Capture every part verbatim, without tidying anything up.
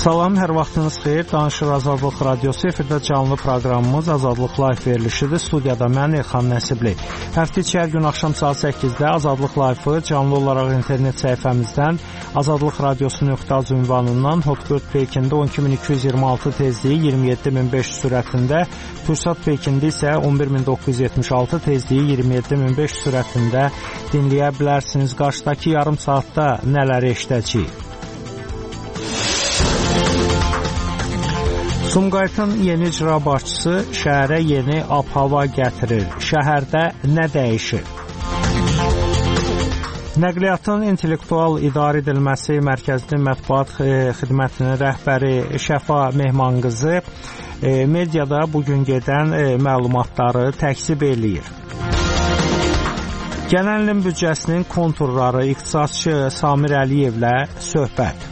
Salam, hər vaxtınız xeyir. Danışır Azadlıq Radiosu, efirdə canlı proqramımız Azadlıq Live verilişidir. Studiyada mən Elxan Nəsibli. Həftə içi hər gün axşam saat səkkizdə Azadlıq Live-ı canlı olaraq internet səhifəmizdən azadlıq radiosu nöqtə az ünvanından Hotbird Pekində on iki min iki yüz iyirmi altı tezliyi iyirmi yeddi min beş yüz sürətində, Tursat Pekində isə on bir min doqquz yüz yetmiş altı tezliyi iyirmi yeddi min beş yüz sürətində dinləyə bilərsiniz. Qarşıdakı yarım saatda nələri eşidəcəyik? Sumqayıtın yeni icra başçısı şəhərə yeni ab-hava gətirir. Şəhərdə nə dəyişir? Nəqliyyatın intellektual idarə edilməsi mərkəzinin mətbuat xidmətinin rəhbəri Şəfa Mehmanqızı mediada bugün gedən məlumatları təkzib eləyir. Gələn ilin büdcəsinin konturları iqtisadçı Samir Əliyevlə söhbət.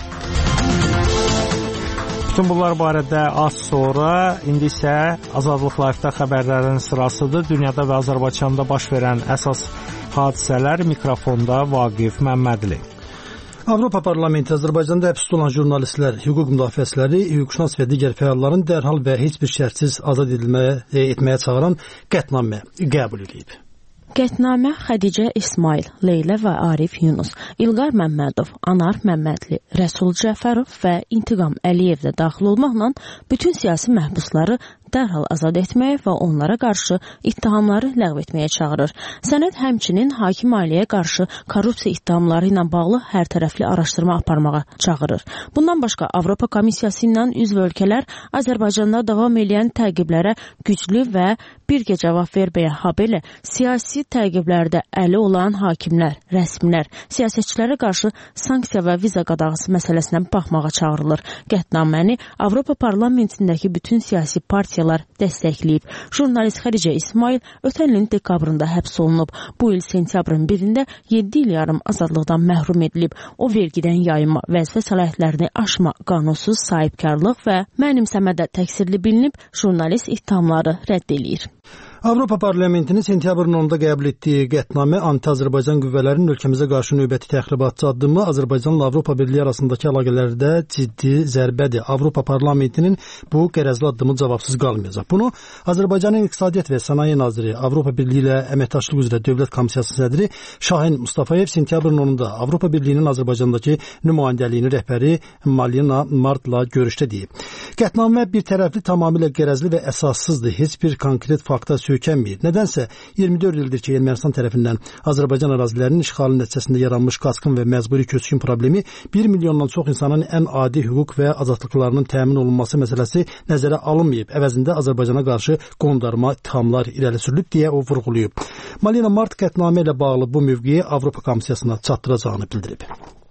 Bütün bunlar barədə az sonra, indi isə Azadlıq Live-da xəbərlərin sırasıdır. Dünyada və Azərbaycanda baş verən əsas hadisələr, mikrofonda Vaqif Məmmədli. Avropa Parlamenti Azərbaycanda həbsdə olan jurnalistlər, hüquq müdafiəçiləri, hüquqşünas və digər fəalların dərhal və heç bir şərtsiz azad edilməyə, etməyə çağıran qətnamə qəbul edib. Qətnamə Xədicə İsmail, Leylə və Arif Yunus, İlqar Məmmədov, Anar Məmmədli, Rəsul Cəfərov və İntiqam Əliyev də daxil olmaqla bütün siyasi məhbusları dərhal azad etməyə və onlara qarşı ittihamları ləğv etməyə çağırır. Sənəd həmçinin hakim ailəyə qarşı korrupsiya ittihamları ilə bağlı hər tərəfli araşdırma aparmağa çağırır. Bundan başqa Avropa Komissiyası ilə üzv ölkələr Azərbaycanda davam edən təqiblərə güclü və birgə cavab verməyə habelə siyasi təqiblərdə əli olan hakimlər, rəsmilər, siyasətçilərə qarşı sanksiya və viza qadağası məsələsinə baxmağa çağırılır. Qətnaməni Avropa Parlamentindəki bütün siyasi partiyalar dəstəkləyib. Jurnalist Xədicə İsmail ötən ilin dekabrında həbs olunub. Bu il sentyabrın birində yeddi il yarım azadlıqdan məhrum edilib. O vergidən yayınma, vəzifə səlahiyyətlərini aşma, qanunsuz sahibkarlıq və mənimsəmədə təqsirli bilinib. Jurnalist ittihamları rədd eləyir. Avropa Parlamentinin sentyabrın onunda qəbul etdiyi qətnamə anti-Azərbaycan qüvvələrinin ölkəmizə qarşı növbəti təxribatçı addımı Azərbaycanla Avropa Birliyi arasındakı əlaqələrdə ciddi zərbədir. Avropa Parlamentinin bu qərəzli addımı cavabsız qalmayacaq. Bunu Azərbaycanın İqtisadiyyat və Sənaye Naziri, Avropa Birliyi ilə əməkdaşlıq üzrə Dövlət Komissiyası sədri Şahin Mustafayev sentyabrın onunda Avropa Birliyinin Azərbaycandakı nümayəndəliyinin rəhbəri Malina Martla görüşdə deyib. Qətnamə bir tərəfli tamamilə qərəzli və əsassızdır. Heç bir konkret fakta söykənmir. Nədənsə iyirmi dörd ildir ki, Ermənistan tərəfindən Azərbaycan ərazilərinin işğalı nəticəsində yaranmış qaçqın və məcburi köçkün problemi bir milyondan çox insanın ən adi hüquq və azadlıqlarının təmin olunması məsələsi nəzərə alınmayıb. Əvəzində Azərbaycana qarşı qondarma ittihamlar irəli sürülüb deyə o vurğulayıb. Malina Mart qətnamə ilə bağlı bu mövqeyi Avropa Komissiyasına çatdıracağını bildirib.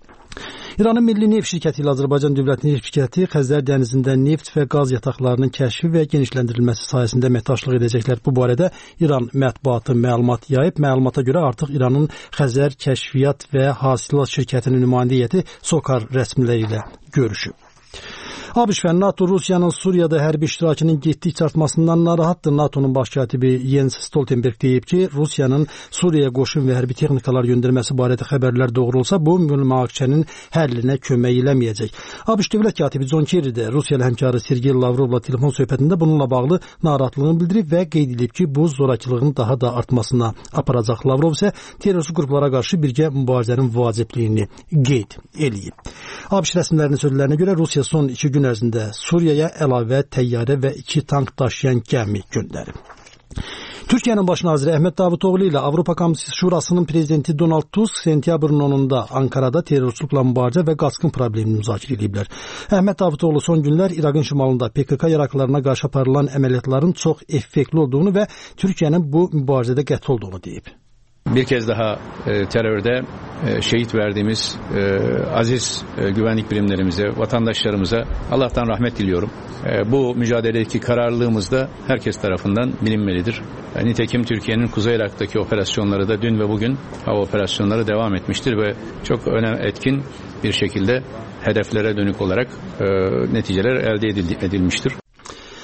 İranın Milli Neft Şirkəti ilə Azərbaycan Dövlət Neft Şirkəti Xəzər dənizində neft və qaz yataqlarının kəşfi və genişləndirilməsi sayəsində əməkdaşlıq edəcəklər. Bu barədə İran mətbuatı məlumat yayıb. Məlumata görə artıq İranın Xəzər Kəşfiyyat və Hasilat Şirkətinin nümayəndə heyəti SOCAR rəsmiləri ilə görüşüb. ABŞ və NATO Rusiyanın Suriyada hərbi iştirakının getdikcə artmasından narahatdır. NATO'nun baş katibi Jens Stoltenberg deyib ki, Rusiyanın Suriyaya qoşun və hərbi texnikalar göndərməsi barədə xəbərlər doğru olsa, bu münaqişənin həllinə kömək eləməyəcək. ABŞ dövlət katibi John Kerry də Rusiya həmkarı Sergey Lavrovla telefon söhbətində bununla bağlı narahatlığını bildirib və qeyd edib ki, bu zorakılığın daha da artmasına aparacaq. Lavrov isə terrorist qruplara qarşı birgə mübarizənin vacibliyini qeyd eləyib. ABŞ rəsmilərinin sözlərinə görə Rusiya son iki gün ərzində Suriyaya əlavə təyyarə və iki tank daşıyan gəmi göndərib. Türkiyənin baş naziri Əhməd Davutoğlu ilə Avropa Komissiyası Şurasının prezidenti Donald Tusk sentyabrın onunda Ankarada terrorçuluqla mübarizə və qaçqın problemini müzakirə ediblər. Əhməd Davutoğlu son günlər İraqın şimalında P K K yaraqlarına qarşı aparılan əməliyyatların çox effektli olduğunu və Türkiyənin bu mübarizədə qəti olduğunu deyib. Bir kez daha e, terörde e, şehit verdiğimiz e, aziz e, güvenlik birimlerimize, vatandaşlarımıza Allah'tan rahmet diliyorum. E, bu mücadeledeki kararlılığımız da herkes tarafından bilinmelidir. E, nitekim Türkiye'nin Kuzey Irak'taki operasyonları da dün ve bugün hava operasyonları devam etmiştir ve çok önemli etkin bir şekilde hedeflere dönük olarak e, neticeler elde edilmiştir.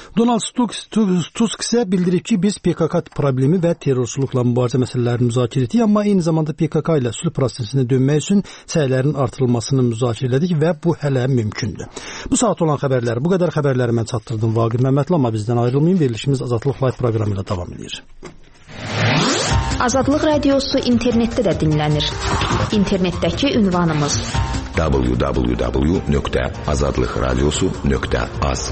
Donald Tusk isə bildirib ki, biz P K K problemi və terrorçuluqla mübarizə məsələlərini müzakirə etdik, amma eyni zamanda P K K ilə sülh prosesinə dönmək üçün səylərin artırılmasını müzakirə etdik və bu hələ mümkündür. Bu saat olan xəbərləri, bu qədər xəbərləri mən çatdırdım Vaqif Məmmədli, amma bizdən ayrılmayın, verilişimiz Azadlıq Live proqramı ilə davam edir. Azadlıq radiosu internetdə də dinlənir. İnternetdəki ünvanımız w w w nöqtə azadlıq radiosu nöqtə az.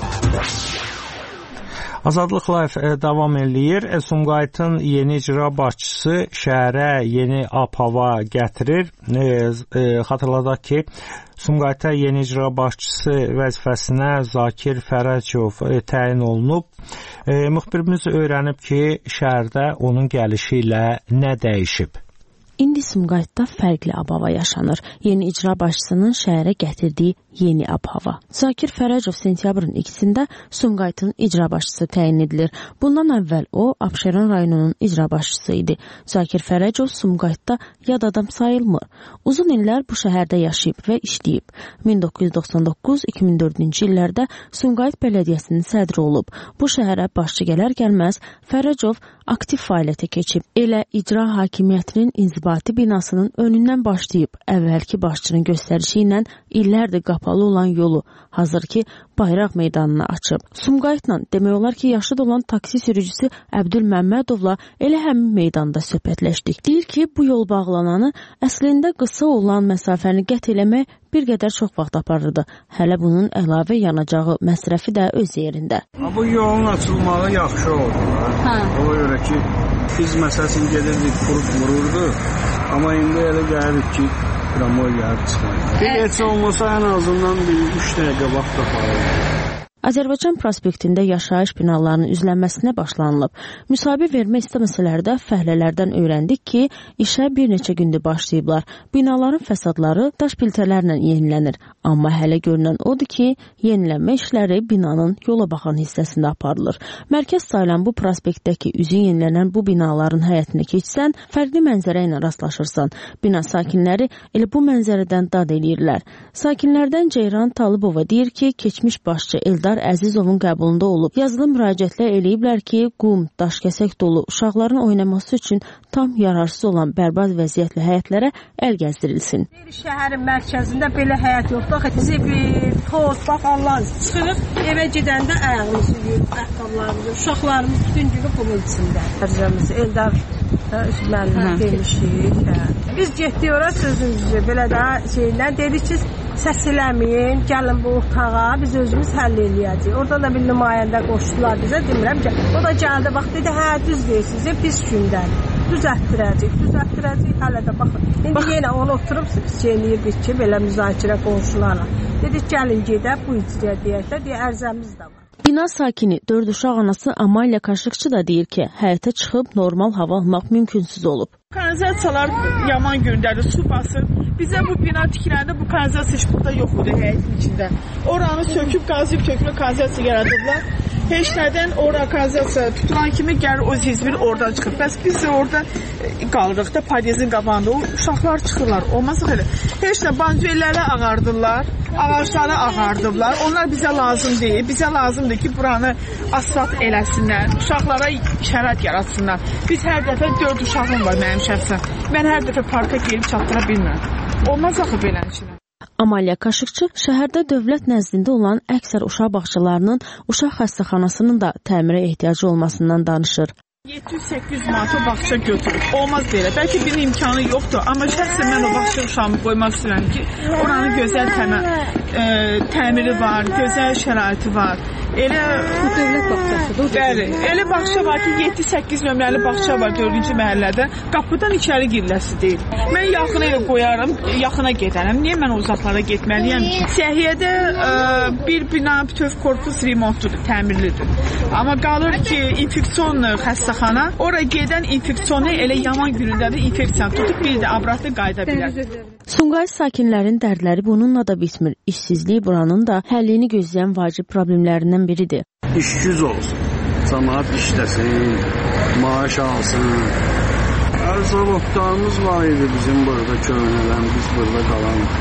Azadlıq Live davam eləyir. Sumqayıtın yeni icra başçısı şəhərə yeni ab-hava gətirir. E, e, xatırladaq ki, Sumqayıta yeni icra başçısı vəzifəsinə Zakir Fərəcov e, təyin olunub. E, müxbirimiz öyrənib ki, şəhərdə onun gəlişi ilə nə dəyişib? İndi Sumqayıtda fərqli ab-hava yaşanır. Yeni icra başçısının şəhərə gətirdiyi yeni ab-hava. Zakir Fərəcov sentyabrın ikisində Sumqayıtın icra başçısı təyin edilir. Bundan əvvəl o, Abşeron rayonunun icra başçısı idi. Zakir Fərəcov Sumqayıtda yad adam sayılmır. Uzun illər bu şəhərdə yaşayıb və işləyib. min doqquz yüz doxsan doqquz iki min dördüncü illərdə Sumqayıt Bələdiyyəsinin sədri olub. Bu şəhərə başçı gələr gəlməz Fərəcov aktiv fəaliyyətə keçib. Elə icra hakimiyyətinin inzibati binasının önündən başlayıb əvvəlki başçının göstərişi ilə illərdir qapalı olan yolu hazır ki Bayraq meydanına açıb. Sumqayıtla demək olar ki, yaşlı olan taksi sürücüsü Əbdül Məmmədovla elə həmin meydanda söhbətləşdik. Deyir ki, bu yol bağlananı əslində qısa olan məsafəni qət eləmək bir qədər çox vaxt aparırdı. Hələ bunun əlavə yanacağı məsrəfi də öz yerində. Bu yolun açılmağı yaxşı oldu. Hə. O görə ki, biz məsələsini gedirdik, qurub vururdu. Amma indi elə gəlirik ki, tramvay gəlib çıxmayır. Bir heç olmasa ən azından bir üç dəqiqə vaxt aparır. Azərbaycan prospektində yaşayış binalarının üzlənməsinə başlanılıb. Müsahibə vermə istəməsələr də fəhlələrdən öyrəndik ki, işə bir neçə gündür başlayıblar. Binaların fəsadları daş piltələrlə yenilənir. Amma hələ görünən odur ki, yenilənmə işləri binanın yola baxan hissəsində aparılır. Mərkəz sayılan bu prospektdəki üzü yenilənən bu binaların həyətinə keçsən, fərqli mənzərə ilə rastlaşırsan. Bina sakinləri elə bu mənzərədən dad eləyirlər. Sakinlərdən Ceyran Talıbova deyir ki, keçmiş başçı Eldar Əzizovun qəbulunda olub. Yazılı müraciətlər eləyiblər ki, qum, daşkəsək dolu uşaqların oynaması üçün tam yararsız olan bərbad vəziyyətli həyətlərə əl gəzdirilsin. Şəhərin mərkəzində belə həyət yoxdur. Zibil, toz, bax Allah çıxır, evə gedəndə ayağımızı yuyur, ayaqqabılarımızı, uşaqlarımız bütün günü bunun içində. Ərzəmiz Eldar müəllimə demişik. Biz getdik ora sözümüzü belə də şeydən dedik ki, səs eləməyin, gəlin bu otağa, biz özümüz həll eləyəcəyik. Orada da bir nümayəndə qoşdular bizə, demirəm ki, o da gəldi, bax dedi, hə, düz deyirsiniz, pis gündən. Düzəltdirəcək, düzəltdirəcək, hələ də baxın. İndi bax, yenə onu oturub şeyləyirdik ki, belə müzakirə qonşularla. Dedik, gəlin gedək, bu icrə deyək də, deyə ərzəmiz də var. Bina sakini, dörd uşaq anası Amalya Kaşıqçı da deyir ki, həyətə çıxıb normal hava almaq mümkünsüz olub. Kanalizasiyalar yaman gündədir, su basır. Bizə bu bina tikiləndə bu kanalizasiya heç burada yox idi həyətin içində. Oranı söküb, qazıyıb, tökülüb kanalizasiya yaradıblar. Heç nədən ora kanalizasiya tutulan kimi gəlir o zizbir oradan çıxır. Bəs biz də orada qalırıq da padyezin qabağında. O uşaqlar çıxırlar. Olmaz elə. Heç nə bancuelləri ağardırlar, ağacları ağardıblar. Onlar bizə lazım deyil. Bizə lazımdır ki, buranı asfalt eləsinlər, uşaqlara şərait yaratsınlar. Biz hər dəfə dörd uşağım var mənim şəxsən. Mən hər dəfə parka gelib çatdıra bilmirəm. Olmaz axı belə işlər. Amalya Kaşıqçı şəhərdə dövlət nəzdində olan əksər uşaq bağçalarının, uşaq xəstəxanasının da təmirə ehtiyacı olmasından danışır. yeddi yüz səkkiz yüz manata bağça götürüb. Olmaz belə. Bəlkə bir imkanı yoxdur, amma şəxsən mən o bağça uşağımı qoymaq istəyirəm ki, oranın gözəl təmə, e, təmiri var, gözəl şəraiti var. Elə dövlət bağçasıdır. Bəli, elə bağça var ki, yeddi səkkiz nömrəli bağça var dördüncü məhəllədə. Qapıdan içəri giriləsi deyil. Mən yaxına ilə qoyarım, yaxına gedərəm. Niyə mən uzaqlara getməliyəm ki? Səhiyyədə e, bir bina bütöv korpus remontludur, təmirlidir. Amma qalır ki, infeksiyonlu xəstəxana, ora gedən infeksiyonu elə yaman günündə də infeksiya tutub bir də abratlı qayda bilər. Sumqayıt sakinlərin dərdləri bununla da bitmir. İşsizlik buranın da həllini gözləyən vacib problemlərindən biridir. İş güc olsun, cəmaət işləsin, maaş alsın. Zavodlarımız var idi bizim burada köhnələn, biz burada qalan.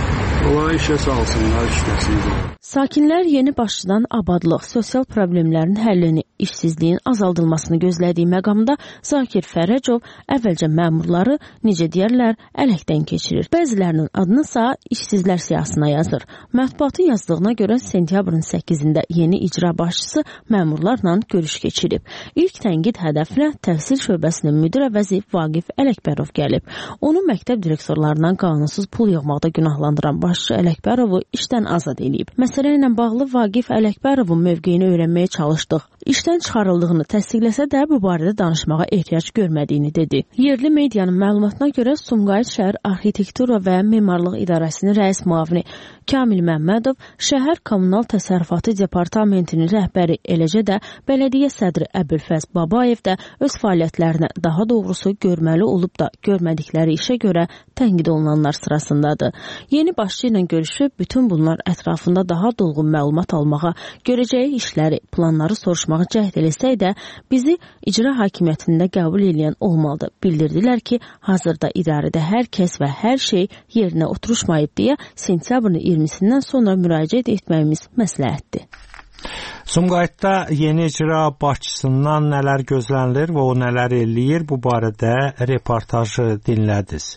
Onları işə salsınlar, işləsinlər. Sakinlər yeni başçıdan abadlıq, sosial problemlərin həllini, işsizliyin azaldılmasını gözlədiyi məqamda Zakir Fərəcov əvvəlcə məmurları, necə deyərlər, ələkdən keçirir. Bəzilərinin adını isə işsizlər siyahısına yazır. Mətbuatın yazdığına görə sentyabrın səkkizində yeni icra başçısı məmurlarla görüş keçirib. İlk tənqid hədəfinə təhsil şöbəsinin müdür əvəzi Vaqif Ələkbərov gəlib. Onu məktəb direktorlarından qanunsuz pul yığmaqda günahlandıran başçı Ələkbərovu işdən azad edib. Məsələ ilə bağlı Vaqif Ələkbərovun mövqeyini öyrənməyə çalışdıq. İşdən çıxarıldığını təsdiqləsə də bu barədə danışmağa ehtiyac görmədiyini dedi. Yerli medianın məlumatına görə Sumqayıt şəhər arxitektura və memarlıq idarəsinin rəis müavini Kamil Məmmədov, şəhər kommunal təsərrüfatı departamentinin rəhbəri, eləcə də bələdiyyə sədri Əbülfəz Babayev də öz fəaliyyətlərinə, daha doğrusu görməli olub da görmədikləri işə görə tənqid olunanlar sırasındadır. Yeni başçı ilə görüşüb bütün bunlar ətrafında daha dolğun məlumat almağa, görəcəyi işləri, planları soruşmağa cəhd eləsək də bizi icra hakimiyyətində qəbul edən olmalıdır. Bildirdilər ki, hazırda idarədə hər kəs və hər şey yerinə oturuşmayıb deyə sentyabrın iyirmisindən sonra müraciət etməyimiz məsləhətdir. Sumqayıtda yeni icra başçısından nələr gözlənilir və o nələr eləyir, bu barədə reportajı dinlədiniz.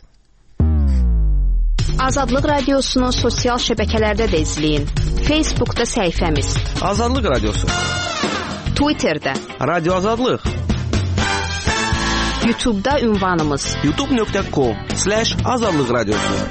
Azadlıq Radiosunu sosial şəbəkələrdə də izləyin. Facebookda səhifəmiz Azadlıq Radiosu, Twitterdə Radio Azadlıq, YouTube'da ünvanımız youtube nöqtə com slash azadlıq radiosu.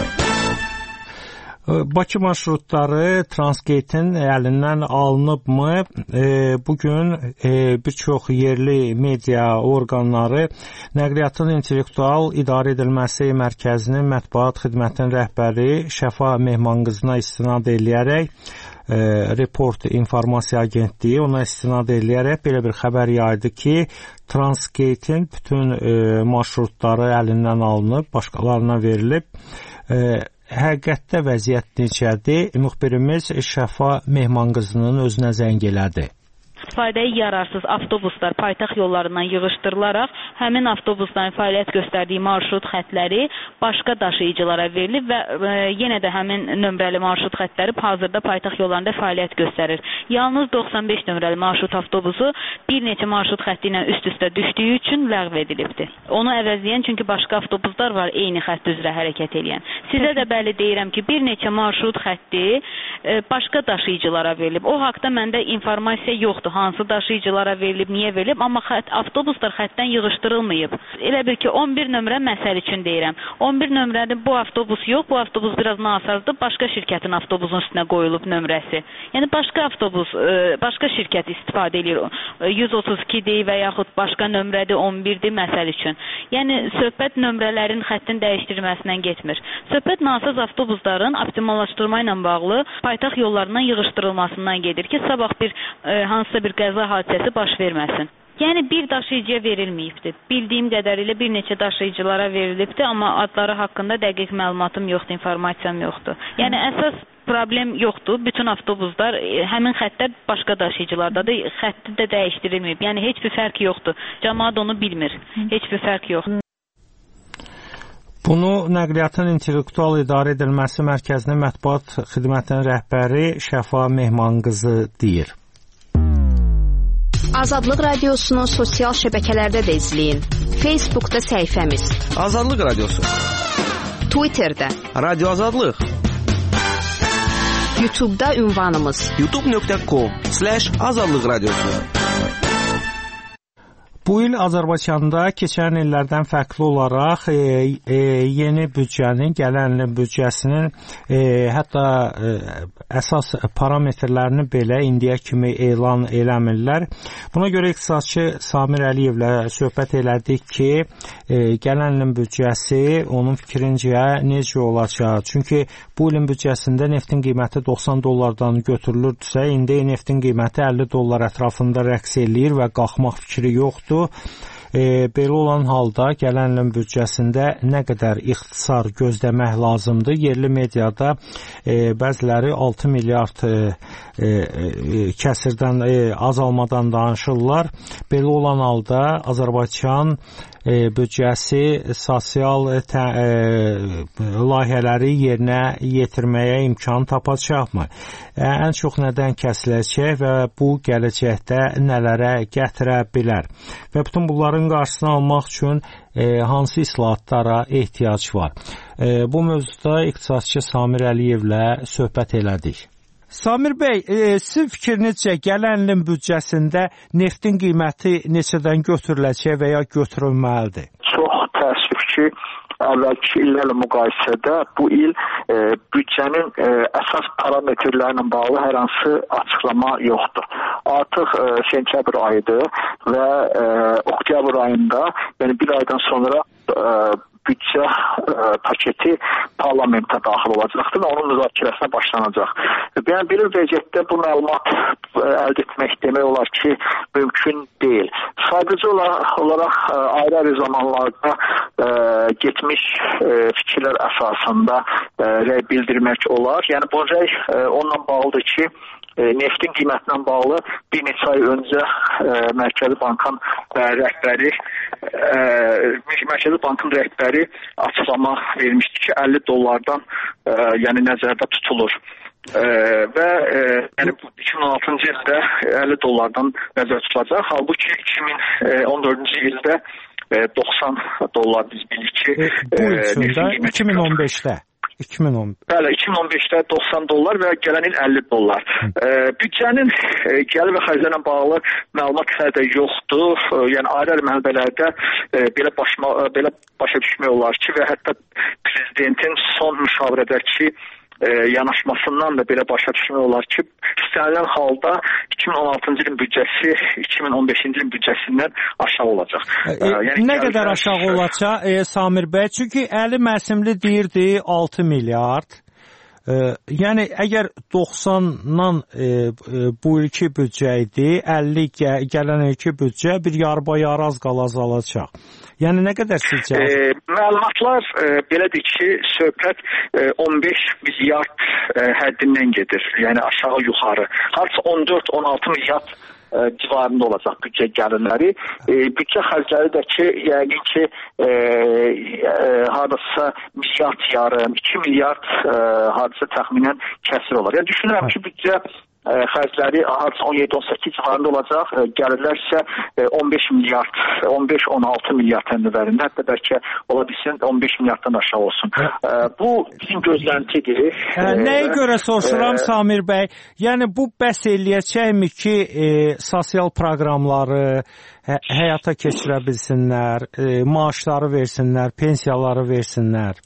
Bakı marşrutları Transgate'in əlindən alınıbmı? E, bugün e, bir çox yerli media orqanları Nəqliyyatın İntellektual İdarə Edilməsi Mərkəzinin mətbuat xidmətinin rəhbəri Şəfa Mehmanqızına istinad eləyərək e, Report İnformasiya Agentliyi ona istinad eləyərək belə bir xəbər yaydı ki, Transgate'in bütün e, marşrutları əlindən alınıb, başqalarına verilib. E, Həqiqətdə vəziyyət necədir? Müxbirimiz Şəfa Mehmanqızının özünə zəng elədi. istifadəyə yararsız avtobuslar paytaxt yollarından yığışdırılaraq həmin avtobusların fəaliyyət göstərdiyi marşrut xətləri başqa daşıyıcılara verilib və e, yenə də həmin nömrəli marşrut xətləri hazırda paytaxt yollarında fəaliyyət göstərir. Yalnız doxsan beş nömrəli marşrut avtobusu bir neçə marşrut xətti ilə üst-üstə düşdüyü üçün ləğv edilibdir. Onu əvəzləyən çünki başqa avtobuslar var eyni xətt üzrə hərəkət edən. Sizə də bəli deyirəm ki, bir neçə marşrut xətti e, başqa daşıyıcılara verilib. O haqda məndə informasiya yoxdur. Hansı daşıyıcılara verilib, niyə verilib, amma xət, avtobuslar xəttdən yığışdırılmayıb. Elə bil ki, on bir nömrə məsəl üçün deyirəm. on bir nömrəli bu avtobus yox, bu avtobus biraz nasazdır, başqa şirkətin avtobusun üstünə qoyulub nömrəsi. Yəni, başqa avtobus, başqa şirkət istifadə edir. yüz otuz ikidir və yaxud başqa nömrədir, on birdir məsəl üçün. Yəni, söhbət nömrələrin xəttin dəyişdirilməsindən getmir. Söhbət nasaz avtobusların optimallaşdırma ilə bağlı paytaxt yollarından yığışdırılmasından gedir ki, sabah bir e, hansısa bir qəza hadisəsi baş verməsin. Yəni bir daşıyıcıya verilməyibdir. Bildiyim qədərilə bir neçə daşıyıcılara verilibdir, amma adları haqqında dəqiq məlumatım yoxdur, informasiyam yoxdur. Yəni əsas problem yoxdur. Bütün avtobuslar, həmin xəttlər başqa daşıyıcılardadır. Xətti də dəyişdirilməyib. Yəni heç bir fərq yoxdur. Cəmaət onu bilmir. Heç bir fərq yoxdur. Bunu Nəqliyyatın İntellektual İdarə Edilməsi Mərkəzinin mətbuat xidmətinin rəhbəri Şəfa Mehmanqızı deyir. Azadlıq Radiosunu sosial şəbəkələrdə də izləyin. Facebookda səhifəmiz Azadlıq Radiosu, Twitterdə Radio Azadlıq, YouTube'da ünvanımız youtube nöqtə com slash azadlıq radiosu. Bu il Azərbaycanda keçən illərdən fərqli olaraq e, e, yeni büdcənin, gələn ilin büdcəsinin e, hətta e, əsas parametrlərini belə indiyə kimi elan eləmirlər. Buna görə iqtisadçı Samir Əliyevlə söhbət elədik ki, e, gələn ilin büdcəsi onun fikrincə necə olacaq? Çünki bu ilin büdcəsində neftin qiyməti doxsan dollardan götürülürdüsə, indi neftin qiyməti əlli dollar ətrafında rəqs eləyir və qalxmaq fikri yoxdur. E, belə olan halda gələn ilin büdcəsində nə qədər ixtisar gözləmək lazımdır? Yerli mediada e, bəziləri altı milyard e, e, kəsirdən, e, azalmadan danışırlar. Belə olan halda Azərbaycan büdcəsi sosial tə, e, layihələri yerinə yetirməyə imkan tapacaqmı? E, ən çox nədən kəsiləcək və bu gələcəkdə nələrə gətirə bilər? Və bütün bunların qarşısını almaq üçün e, hansı islahatlara ehtiyac var? E, bu mövzuda iqtisadçı Samir Əliyevlə söhbət elədik. Samir bəy, e, sizin fikrinizcə gələn ilin büdcəsində neftin qiyməti neçədən götürüləcək və ya götürülməlidir? Çox təəssüf ki, əvvəlki illərlə müqayisədə bu il e, büdcənin e, əsas parametrləri ilə bağlı hər hansı açıqlama yoxdur. Artıq e, sentyabr ayıdır və e, oktyabr ayında, yəni bir aydan sonra e, büdcə e, paketi parlamentə daxil olacaqdır və onun müzakirəsinə başlanacaq. Yəni belə vəziyyətdə bu məlumat e, əldə etmək demək olar ki, mümkün deyil. Sadəcə olaraq, olaraq e, ayrı-ayrı zamanlarda e, getmiş e, fikirlər əsasında e, rəy bildirmək olar. Yəni bu rəy e, onunla bağlıdır ki, e, neftin qiymətindən bağlı bir neçə ay öncə e, Mərkəzi Bankın e, rəhbəri e, Mərkəzi Bankın rəhbəri açıqlama vermişdi ki, əlli dollardan e, yəni nəzərdə tutulur. E, və e, yəni iki min on altıncı ildə əlli dollardan nəzərdə tutulacaq. Halbuki iki min on dördüncü ildə e, doxsan dollar biz bilirik ki, e, bu üçündə iki min on beşdə iki min on Bəli, iki min on beşdə doxsan dollar və gələn il əlli dollar. E, büdcənin e, gəlir və xərclərlə bağlı məlumat hələ də yoxdur. E, yəni ayrı-ayrı mənbələrdə e, belə, başma, e, belə başa düşmək olar ki, və hətta prezidentin son müşavirədəki e, yanaşmasından da belə başa düşmək olar ki, istənilən halda iki min on altıncı ilin büdcəsi iki min on beşinci ilin büdcəsindən aşağı olacaq. E, e, yəni, nə qədər aşağı olacaq e, Samir bəy? Çünki Əli Məsimli deyirdi altı milyard. E, yəni əgər doxsandan e, e, bu ilki büdcə idi, əlli gə, gələn ilki büdcə bir yarba-yarı az qala azalacaq. Yəni nə qədər sizcə? E, məlumatlar e, belədir ki, söhbət e, on beş milyard e, həddindən gedir. Yəni aşağı yuxarı. Harca on dörd on altı milyard e, civarında olacaq büdcə gəlirləri. E, büdcə xərcləri də ki, yəqin ki, e, e, hardasa milyard yarım, iki milyard e, hardasa təxminən kəsir olar. Yəni düşünürəm ki, büdcə e, xərcləri hardasa on yeddi on səkkiz civarında olacaq. E, gəlirlər isə e, on beş milyard, on beş on altı milyard həndəvərində, hətta bəlkə ola bilsin on beş milyarddan aşağı olsun. E, bu bizim gözləntidir. E, nəyə görə soruşuram e, Samir bəy? Yəni bu bəs eləyəcəkmi ki, e, sosial proqramları hə, həyata keçirə bilsinlər, e, maaşları versinlər, pensiyaları versinlər?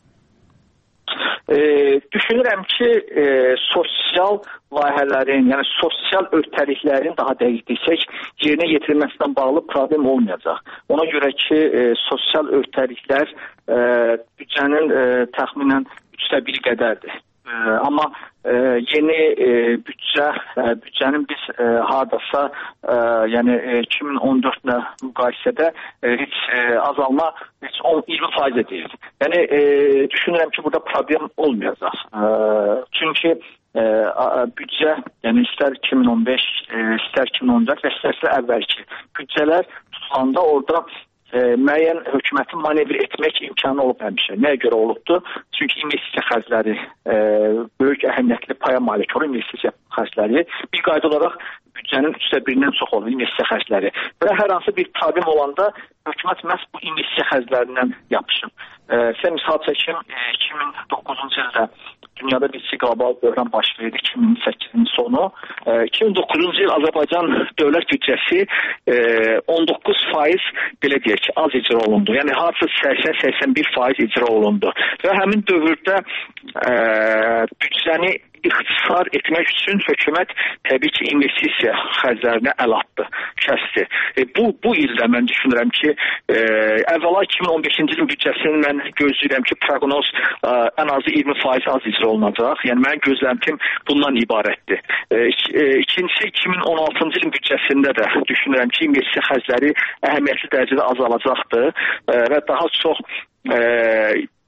E, düşünürəm ki, e, sosial layihələrin, yəni sosial öhdəliklərin daha dəqiq desək, yerinə yetirilməsindən bağlı problem olmayacaq. Ona görə ki, e, sosial öhdəliklər e, büdcənin e, təxminən üçdə bir qədərdir. E, amma e, yeni e, büdcə, e, büdcənin biz e, hardasa e, yəni e, iki min on dördlə müqayisədə e, heç e, azalma heç on iyirmi faiz deyil. Yəni e, düşünürəm ki, burada problem olmayacaq. E, çünki e, büdcə, yəni istər iki min on beş, e, istər iki min on dörd və istərsə əvvəlki büdcələr tutulanda orada E, müəyyən hökumətin manevr etmək imkanı olub həmişə. Nəyə görə olubdur? Çünki investisiya xərcləri e, böyük əhəmiyyətli paya malik olur investisiya xərcləri. Bir qayda olaraq büdcənin üçdə birindən çox olur investisiya xərcləri. Və hər hansı bir problem olanda hökumət məhz bu investisiya xərclərindən yapışır. E, sən misal çəkim, e, iki min doqquzuncu ildə dünyada bir qlobal böhran baş verdi, iki min səkkizinci sonu. E, iki min doqquzuncu il Azərbaycan dövlət büdcəsi e, on doqquz faiz belə deyək ki, az icra olundu. Yəni harca səksən səksən bir faiz icra olundu. Və həmin dövrdə e, büdcəni ixtisar etmək üçün hökumət təbii ki, investisiya xərclərinə əl atdı, kəsdi. E, bu, bu ildə mən düşünürəm ki, e, əvvəla iki min on beşinci ilin büdcəsinin mən gözləyirəm ki, proqnoz e, ən azı iyirmi faiz az icra olunacaq. Yəni mənim gözləntim bundan ibarətdir. E, ikincisi, iki min on altıncı ilin büdcəsində də düşünürəm ki, investisiya xərcləri əhəmiyyətli dərəcədə azalacaqdır e, və daha çox e,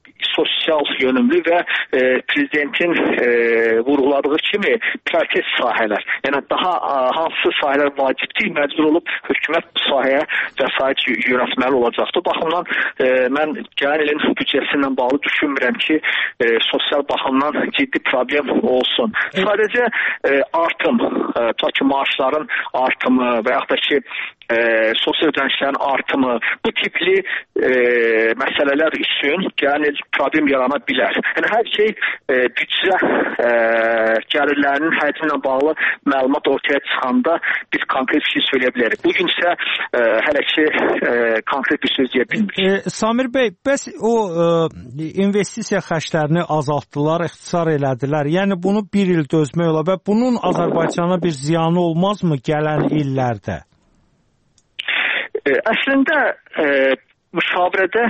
sosial yönümlü və e, prezidentin e, vurğuladığı kimi prioritet sahələr. Yəni daha a, hansı sahələr vacibdir, məcbur olub hökumət bu sahəyə vəsait yönətməli olacaqdır. Bu baxımdan e, mən gələn ilin büdcəsindən bağlı düşünmürəm ki, e, sosial baxımdan ciddi problem olsun. Sadəcə e, artım, e, ta ki maaşların artımı və yaxud da ki e, sosial ödənişlərin artımı, bu tipli e, məsələlər üçün gələn il problem yarana bilər. Yəni hər şey e, büdcə e, gəlirlərinin həcmi ilə bağlı məlumat ortaya çıxanda biz konkret bir şey söyləyə bilərik. Bugün isə e, hələ ki e, konkret bir söz deyə bilmirik. E, Samir bəy, bəs o e, investisiya xərclərini azaltdılar, ixtisar elədilər. Yəni bunu bir il dözmək olar və bunun Azərbaycana bir ziyanı olmazmı gələn illərdə? E, əslində e, müşavirədə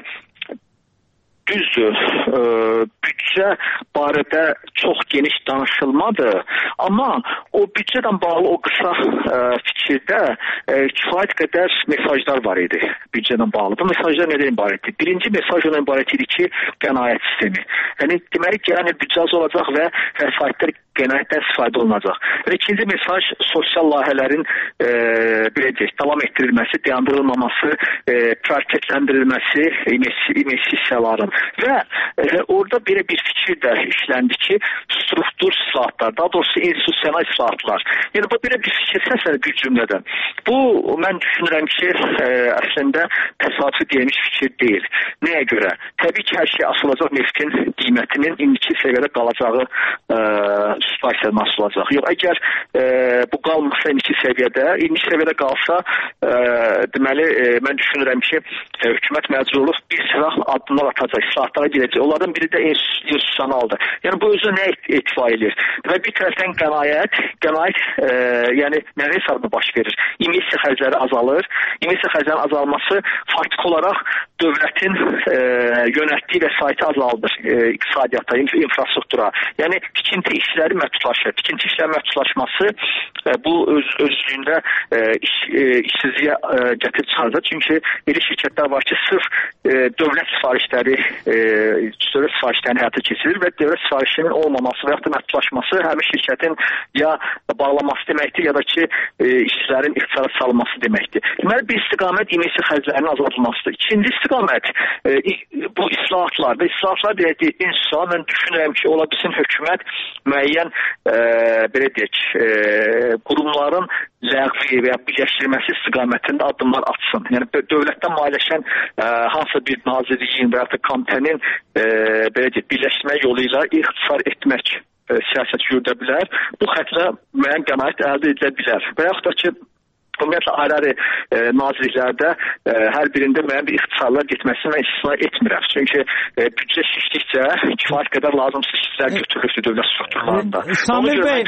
düzdür, e, büdcə barədə çox geniş danışılmadı, amma o büdcədən bağlı o qısa e, fikirdə e, kifayət qədər mesajlar var idi büdcədən bağlı. Bu mesajlar nədən ibarətdir? Birinci mesaj ondan ibarət idi ki, qənaət sistemi. Yəni, deməli, gələn il büdcə az olacaq və vəsaitlər qənaətdən istifadə olunacaq. Və ikinci mesaj sosial layihələrin e, biləcək, davam etdirilməsi, dayandırılmaması, e, prioritetləndirilməsi investisiyaların. Və e, orada belə bir fikir də işləndi ki, struktur islahatlar, daha doğrusu institusional islahatlar. Yəni, bu belə bir fikir səsədir bir cümlədə. Bu, mən düşünürəm ki, e, əslində təsadüfi deyilmiş fikir deyil. Nəyə görə? Təbii ki, hər şey asılacaq neftin qiymətinin indiki səviyyədə qalacağı e, situasiyadan asılacaq. Yox, əgər e, bu qalmasa indiki səviyyədə, indiki səviyyədə qalsa, e, deməli, e, mən düşünürəm ki, e, hökumət məcbur olub bir sıra addımlar atacaq. İslahatlara girəcək. Onlardan biri də institusionaldır. Yəni bu özü nə etifa edir? Və bir tərəfdən qənaət, qənaət e, yəni nə hesabına baş verir? İnvestisiya xərcləri azalır. İnvestisiya xərclərinin azalması faktik olaraq dövlətin e, yönətdiyi vəsaiti azaldır e, iqtisadiyyata, infrastruktura. Yəni tikinti işləri məhdudlaşır. Tikinti işləri məhdudlaşması e, bu öz özlüyündə e, iş, e, işsizliyə e, gətirib çıxaracaq. Çünki elə şirkətlər var ki, sırf e, dövlət sifarişləri E, dövlət sifarişlərini həyata keçirir və dövlət sifarişinin olmaması və yaxud da məhdudlaşması həmin şirkətin ya bağlaması deməkdir, ya da ki e, işçilərin ixtisara salınması deməkdir. Deməli, bir istiqamət investisiya xərclərinin azaldılmasıdır. İkinci istiqamət e, bu islahatlar və islahatlar deyək, institusiya, mən düşünürəm ki, ola bilsin hökumət müəyyən e, belə deyək, e, qurumların ləğvi və ya birləşdirilməsi istiqamətində addımlar atsın. Yəni, dövlətdən maliyyələşən e, hansısa bir nazirliyin və ya da komitənin e, belə deyək, birləşdirmə yolu ilə ixtisar etmək e, siyasət yürüdə bilər. Bu xətlə müəyyən qənaət əldə edilə bilər. Və yaxud da ki, ümumiyyətlə ayrı-ayrı e, nazirliklərdə e, hər birində müəyyən bir ixtisarlar getməsini mən istisna etmirəm. Çünki e, büdcə şişdikcə kifayət qədər lazımsız işçilər götürülür dövlət strukturlarında. Samir bəy,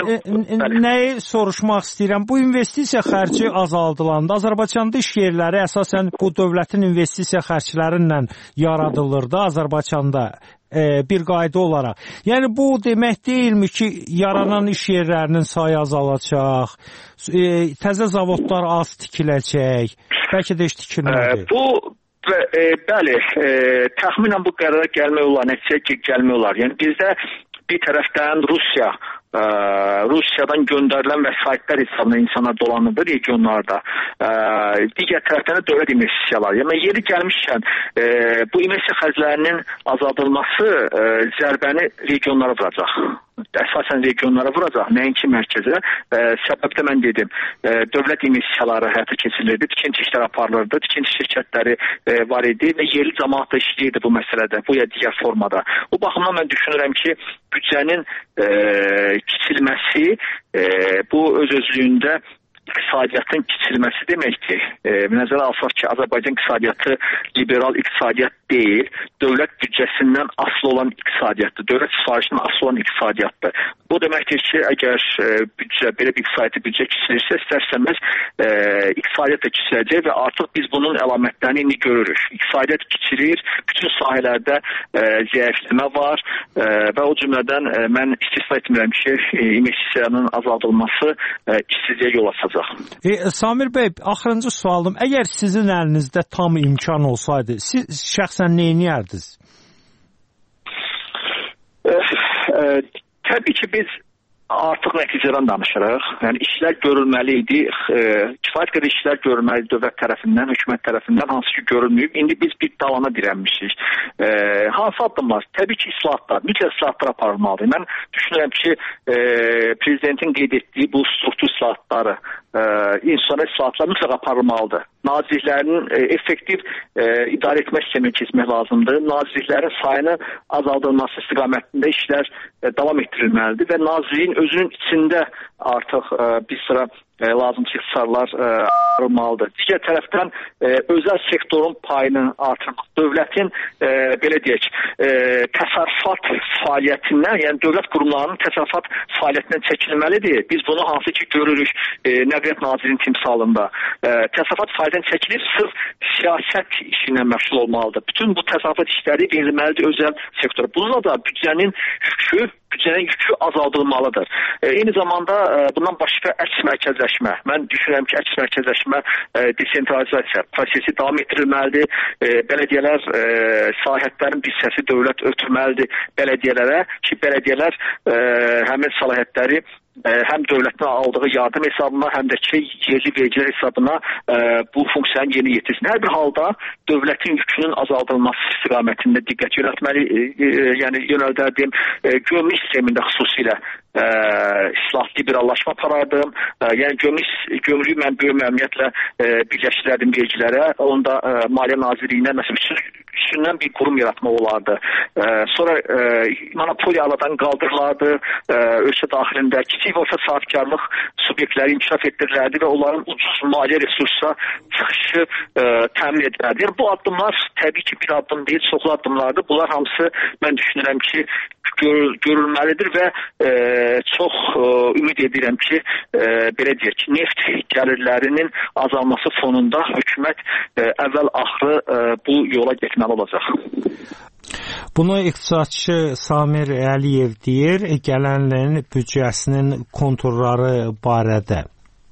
mən e, nəyi soruşmaq istəyirəm? Bu investisiya xərci azaldılanda Azərbaycanda iş yerləri əsasən bu dövlətin investisiya xərclərindən yaradılırdı Azərbaycanda. Bir qayda olaraq. Yəni bu demək deyilmi ki, yaranan iş yerlərinin sayı azalacaq, e, təzə zavodlar az tikiləcək, bəlkə də iş tikilmədi. E, bu e, bəli, e, təxminən bu qərara gəlmək olar, nəticəyə gəlmək olar. Yəni bizdə bir tərəfdən Rusiya Ə, Rusiyadan göndərilən vəsaitlər hesabına insanlar dolanırdı regionlarda. Ə, digər tərəfdən də dövlət investisiyaları. Yəni yeri gəlmişkən ə, bu investisiya xərclərinin azaldılması ə, zərbəni regionlara vuracaq. Əsasən regionlara vuracaq, nəinki mərkəzə. E, səbəb də mən dedim, e, dövlət investisiyaları həyata keçirilirdi, tikinti işləri aparılırdı, tikinti şirkətləri e, var idi və yerli cəmaət da işləyirdi bu məsələdə, bu ya digər formada. Bu baxımdan mən düşünürəm ki, büdcənin e, kiçilməsi e, bu öz-özlüyündə iqtisadiyyatın kiçilməsi deməkdir. E, nəzərə alsaq ki, Azərbaycan iqtisadiyyatı liberal iqtisadiyyat deyil, dövlət büdcəsindən asılı olan iqtisadiyyatdır, dövlət sifarişindən asılı olan iqtisadiyyatdır. Bu deməkdir ki, əgər e, büdcə, belə bir iqtisadiyyatı büdcə kiçilirsə, istərsəməz e, iqtisadiyyat da kiçiləcək və artıq biz bunun əlamətlərini indi görürük. İqtisadiyyat kiçilir, bütün sahələrdə e, zəifləmə var e, və o cümlədən e, mən istisna etmirəm ki, e, investisiyanın azaldılması e, işsizliyə yol açacaq. E, Samir bəy, axırıncı sualım. Əgər sizin əlinizdə tam imkan olsaydı, siz şəxsən nə edərdiniz? Təbii ki, biz artıq nəticədən danışırıq. Yəni işlər görülməli idi. E, kifayət qədər işlər görülməli dövlət tərəfindən, hökumət tərəfindən, hansı ki görülməyib. İndi biz bir dalana dirənmişik. E, hansı addımlar? Təbii ki, islahatlar. Mütləq islahatlar aparılmalıdır. Mən düşünürəm ki, e, prezidentin qeyd etdiyi bu struktur islahatları, e, institusional islahatlar mütləq aparılmalıdır. Nazirliklərin e, effektiv e, idarə etmə sistemini keçmək lazımdır. Nazirliklərin sayını azaldılması istiqamətində işlər e, davam etdirilməlidir və nazirliyin özünün içində artıq e, bir sıra e, lazımçı ixtisarlar e, artırılmalıdır. Digər tərəfdən e, özəl sektorun payını artırmaq, dövlətin e, belə deyək, e, təsərrüfat fəaliyyətindən, yəni dövlət qurumlarının təsərrüfat fəaliyyətindən çəkilməlidir. Biz bunu hansı ki görürük e, Nəqliyyat Nazirinin timsalında. E, təsərrüfat fəaliyyətindən çəkilir, sırf siyasət işi ilə məşğul olmalıdır. Bütün bu təsərrüfat işləri verilməlidir özəl sektora. Bununla da büdcənin yükü, büdcənin yükü azaldılmalıdır. E, eyni zamanda e, bundan başqa əks mərkəzləşmə. Mən düşünürəm ki, əks mərkəzləşmə, e, desentralizasiya prosesi davam etdirilməlidir. E, bələdiyyələr e, sahiblərin bir səsi dövlət ötürməlidir bələdiyyələrə ki, bələdiyyələr e, həmin səlahiyyətləri həm dövlətin aldığı yardım hesabına, həm də ki, yerli vergilər hesabına e, bu funksiyanı yerinə yetirsin. Hər bir halda dövlətin yükünün azaldılması istiqamətində diqqət yönəltməli, e, e, yəni yönəldərdim, e, gömrük sistemində xüsusilə e, islah liberallaşma aparardım. E, yəni gömrük, gömrüyü mən böyük məmnuniyyətlə e, birləşdirərdim vergilərə. Onda e, Maliyyə Nazirliyinə məsələn üstündən bir qurum yaratmaq olardı. E, sonra e, monopoliya aradan qaldırılardı. E, ölkə daxilində kiçik və orta sahibkarlıq subyektləri inkişaf etdirilərdi və onların ucuz maliyyə resursa çıxışı e, təmin edilərdi. Yəni bu addımlar təbii ki bir addım deyil, çoxlu addımlardır. Bunlar hamısı mən düşünürəm ki gör, görülməlidir və e, çox e, ümid edirəm ki e, belə deyək, neft gəlirlərinin azalması fonunda hökumət e, əvvəl-axırı e, bu yola getməli olacaq. Bunu iqtisadçı Samir Əliyev deyir, gələn ilin büdcəsinin konturları barədə.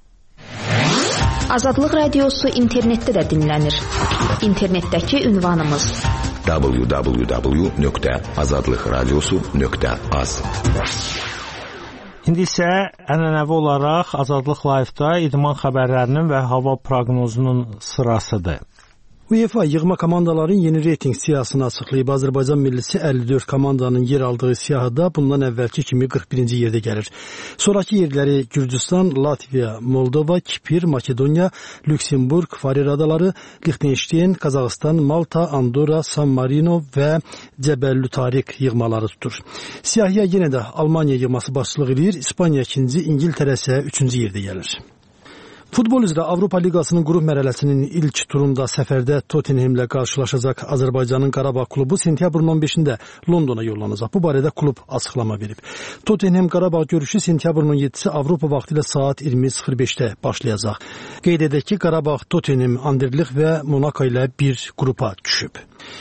Azadlıq Radiosu internetdə də dinlənir. İnternetdəki ünvanımız w w w nöqtə azadlıq radiosu nöqtə az. İndi isə ənənəvi olaraq Azadlıq Live-da idman xəbərlərinin və hava proqnozunun sırasıdır. UEFA yığma komandaların yeni reyting siyahısını açıqlayıb. Azərbaycan millisi əlli dörd komandanın yer aldığı siyahıda bundan əvvəlki kimi qırx birinci yerdə gəlir. Sonraki yerləri Gürcüstan, Latviya, Moldova, Kipr, Makedoniya, Lüksemburg, Farer Adaları, Liechtenstein, Qazaxıstan, Malta, Andorra, San Marino və Cəbəllü Tariq yığmaları tutur. Siyahıya yenə də Almaniya yığması başçılıq edir. İspaniya ikinci, İngiltərə isə üçüncü yerdə gəlir. Futbol üzrə Avropa Liqasının qrup mərhələsinin ilk turunda səfərdə Tottenhamlə qarşılaşacaq Azərbaycanın Qarabağ klubu sentyabrın on beşində Londona yollanacaq. Bu barədə klub açıqlama verib. Tottenham Qarabağ görüşü sentyabrın on yeddisi Avropa vaxtı ilə saat iyirmi sıfır beşdə başlayacaq. Qeyd edək ki, Qarabağ, Tottenham, Anderlecht və Monaco ilə bir qrupa düşüb.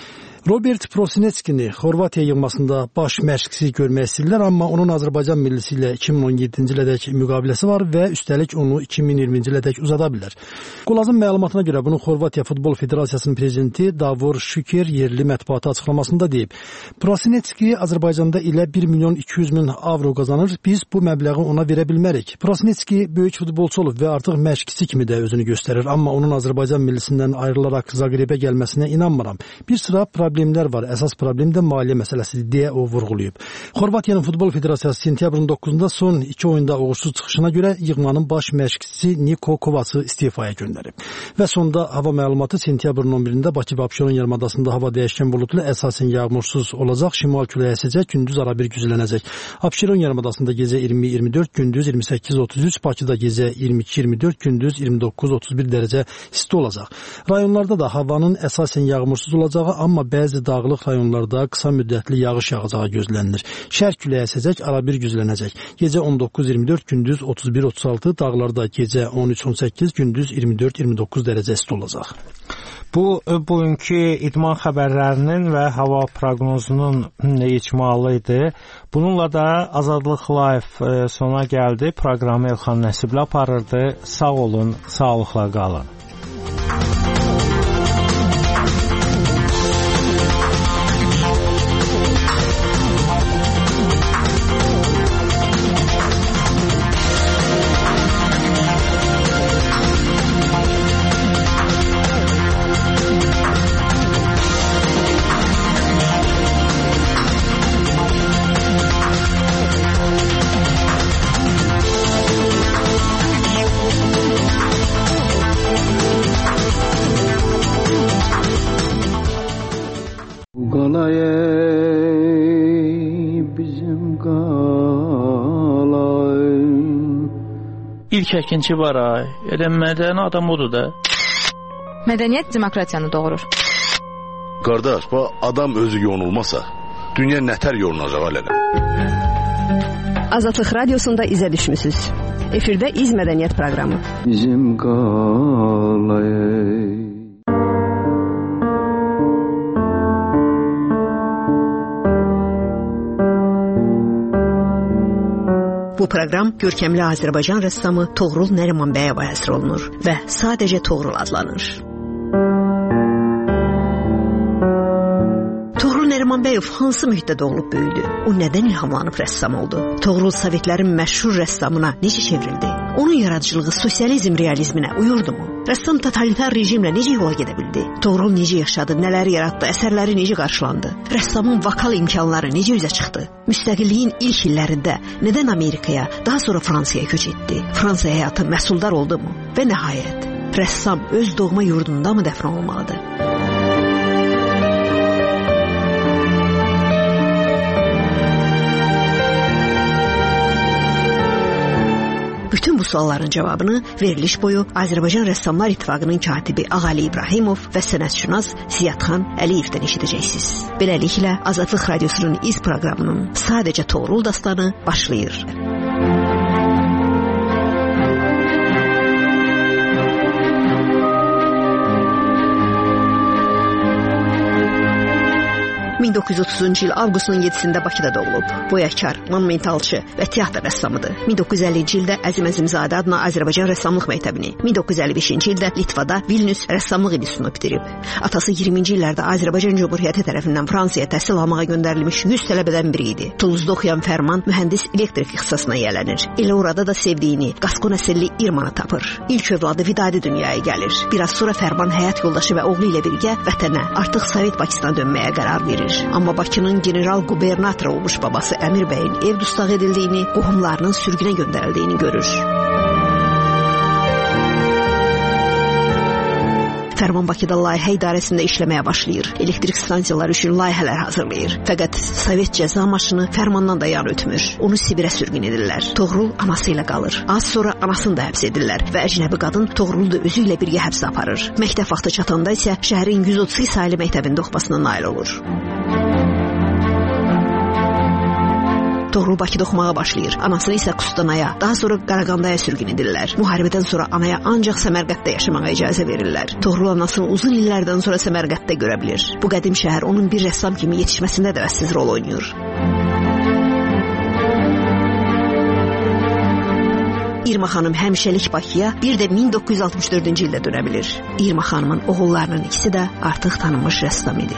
Robert Prosinetskini Xorvatiya yığmasında baş məşqçisi görmək istəyirlər, amma onun Azərbaycan millisi ilə iki min on yeddinci ilədək müqaviləsi var və üstəlik onu iki min iyirminci ilədək uzada bilər. Qolazın məlumatına görə bunu Xorvatiya Futbol Federasiyasının prezidenti Davor Şüker yerli mətbuata açıqlamasında deyib. Prosinetski Azərbaycanda ilə bir milyon iki yüz min avro qazanır, biz bu məbləği ona verə bilmərik. Prosinetski böyük futbolçu olub və artıq məşqçisi kimi də özünü göstərir, amma onun Azərbaycan millisindən ayrılaraq Zaqrebə gəlməsinə inanmıram. Bir sıra problemlər var. Əsas problem də maliyyə məsələsidir deyə o vurğulayıb. Xorvatiyanın Futbol Federasiyası sentyabrın doqquzunda son iki oyunda uğursuz çıxışına görə yığmanın baş məşqçisi Niko Kovacı istifaya göndərib. Və sonda hava məlumatı sentyabrın on birində Bakı və Abşeron yarımadasında hava dəyişkən buludlu, əsasən yağmursuz olacaq. Şimal küləyi əsəcək, gündüz arabir güclənəcək. Abşeron yarımadasında gecə iyirmi iyirmi dörd, gündüz iyirmi səkkiz otuz üç, Bakıda gecə iyirmi iki iyirmi dörd, gündüz iyirmi doqquz otuz bir dərəcə isti olacaq. Rayonlarda da havanın əsasən yağmursuz olacağı, amma bəzi dağlıq rayonlarda qısa müddətli yağış yağacağı gözlənilir. Şərq küləyi əsəcək, arabir güclənəcək. Gecə on doqquz iyirmi dörd, gündüz otuz bir otuz altı, dağlarda gecə on üç on səkkiz, gündüz iyirmi dörd iyirmi doqquz dərəcə isti olacaq. Bu, bugünkü idman xəbərlərinin və hava proqnozunun icmalı idi. Bununla da Azadlıq Live sona gəldi. Proqramı Elxan Nəsiblə aparırdı. Sağ olun, sağlıqla qalın. qalay bizim qalay. İlk əkinçi var ay, elə mədəni adam odur da. Mədəniyyət demokratiyanı doğurur. Qardaş, bu adam özü yonulmasa, dünya nətər yolunacaq alələ? Azadlıq Radiosunda izə düşmüsünüz. Efirdə İz Mədəniyyət proqramı. Bizim qalay. Bu proqram görkəmli Azərbaycan rəssamı Toğrul Nərimanbəyova həsr olunur və sadəcə Toğrul adlanır. Toğrul Nərimanbəyov hansı mühitdə doğulub böyüdü? O nədən ilhamlanıb rəssam oldu? Toğrul Sovetlərin məşhur rəssamına necə çevrildi? Onun yaradıcılığı sosializm realizminə uyurdumu? Rəssam totalitar rejimlə necə yola gedə bildi? Toğrul necə yaşadı, nələri yaratdı, əsərləri necə qarşılandı? Rəssamın vokal imkanları necə üzə çıxdı? Müstəqilliyin ilk illərində nədən Amerikaya, daha sonra Fransaya köç etdi? Fransa həyatı məhsuldar oldumu? Və nəhayət, rəssam öz doğma yurdunda mı dəfn olmalıdır? Bütün bu sualların cavabını veriliş boyu Azərbaycan Rəssamlar İttifaqının katibi Ağali İbrahimov və sənətşünas Ziyadxan Əliyevdən eşidəcəksiniz. Beləliklə, Azadlıq Radiosunun İz proqramının sadəcə Toğrul dastanı başlayır. min doqquz yüz otuzuncu il avqustun yeddisində Bakıda doğulub. Boyakar, monumentalçı və teatr rəssamıdır. min doqquz yüz əllinci ildə Əzim Əzimzadə adına Azərbaycan Rəssamlıq Məktəbini, min doqquz yüz əlli beşinci ildə Litvada Vilnius Rəssamlıq İnstitutunu bitirib. Atası iyirminci illərdə Azərbaycan Cümhuriyyəti tərəfindən Fransaya təhsil almağa göndərilmiş yüz tələbədən biri idi. Tuluzda oxuyan Fərman mühəndis elektrik ixtisasına yiyələnir. Elə orada da sevdiyini, Qaskon əsilli İrmanı tapır. İlk övladı Vidadi dünyaya gəlir. Biraz sonra Fərman həyat yoldaşı və oğlu ilə birgə vətənə, artıq Sovet Bakısına dönməyə qərar verir. Amma Bakının general qubernator olmuş babası Əmir bəyin ev dustaq edildiyini, qohumlarının sürgünə göndərildiyini görür. Fərman Bakıda layihə idarəsində işləməyə başlayır. Elektrik stansiyaları üçün layihələr hazırlayır. Fəqət Sovet cəza maşını Fərmandan da yan ötmür. Onu Sibirə sürgün edirlər. Toğrul anası ilə qalır. Az sonra anasını da həbs edirlər və əcnəbi qadın Toğrulu da özü ilə birgə həbsə aparır. Məktəb vaxtı çatanda isə şəhərin yüz otuz saylı məktəbində oxumasına nail olur. Toğrul Bakıda oxumağa başlayır. Anasını isə Kustanaya, daha sonra Qaraqandaya sürgün edirlər. Müharibədən sonra anaya ancaq Səmərqəddə yaşamağa icazə verirlər. Toğrul anasını uzun illərdən sonra Səmərqəddə görə bilir. Bu qədim şəhər onun bir rəssam kimi yetişməsində də vəssiz rol oynayır. İrma xanım həmişəlik Bakıya bir də min doqquz yüz altmış dördüncü ildə dönə bilir. İrma xanımın oğullarının ikisi də artıq tanınmış rəssam idi.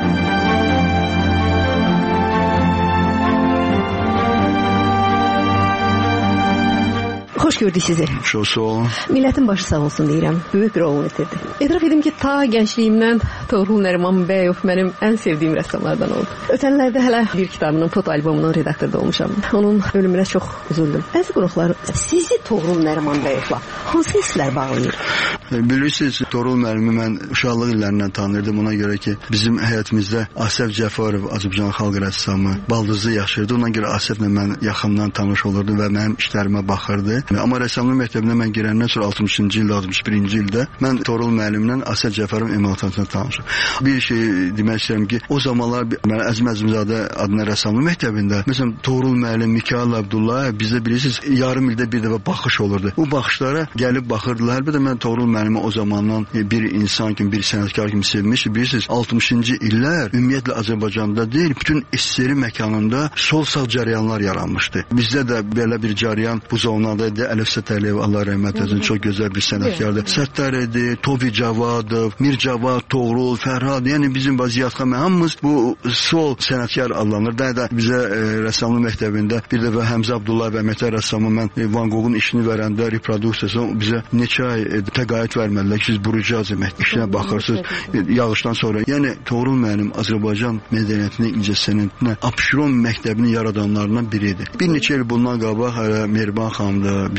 Xoş gördük sizi. Çox sağ olun. Millətin başı sağ olsun deyirəm. Böyük bir oğlunu itirdi. Etiraf edim ki, ta gəncliyimdən Toğrul Nərimanbəyov mənim ən sevdiyim rəssamlardan oldu. Ötənlərdə hələ bir kitabının, foto albomunun redaktorda olmuşam. Onun ölümünə çox üzüldüm. Əziz qonaqlar, sizi Toğrul Nərimanbəyovla hansı hisslər bağlayır? Bilirsiniz, Toğrul müəllimi mən uşaqlıq illərindən tanırdım. Ona görə ki, bizim həyətimizdə Asəf Cəfarov, Azərbaycan xalq rəssamı, baldızı yaşayırdı. Ona görə Asəflə mən yaxından tanış olurdum və mənim işlərimə baxırdı. Amma rəssamlıq məktəbinə mən girəndən sonra altmışıncı ildə, altmış birinci ildə mən Toğrul müəllimlə Asəf Cəfərov emalatçısına tanışım. Bir şey demək istəyirəm ki, o zamanlar mən Əzim Əzimzadə adına rəssamlıq məktəbində, məsələn, Toğrul müəllim, Mikail Abdullayev bizdə bilirsiniz, yarım ildə bir dəfə baxış olurdu. Bu baxışlara gəlib baxırdılar. Əlbəttə mən Toğrul müəllimi o zamandan bir insan kimi, bir sənətkar kimi sevmişdim. Bilirsiniz, altmışıncı illər ümumiyyətlə Azərbaycanda deyil, bütün S S R məkanında sol-sağ cəryanlar yaranmışdı. Bizdə də belə bir cəryan bu zonada idi. Əlif Sətəliyev, Allah rəhmət etsin, çox gözəl bir sənətkardır. Səttar idi, Tofi Cavadov, Mir Cavad, Toğrul, Fərhad, yəni bizim Ziyadxan hamımız bu sol sənətkar adlanır. Daha da bizə e, rəssamlıq məktəbində bir dəfə Həmzə Abdullah və Mətər rəssamı mən e, Van Goghun işini verəndə reproduksiyası bizə neçə ay e, təqaüd vermədilər ki, siz burucaz demək, işinə baxırsınız e, yağışdan sonra. Yəni Toğrul mənim Azərbaycan mədəniyyətinə, incəsənətinə Abşeron məktəbini yaradanlarından biridir. Bir neçə il bundan qabaq hələ Mehriban xanımdır,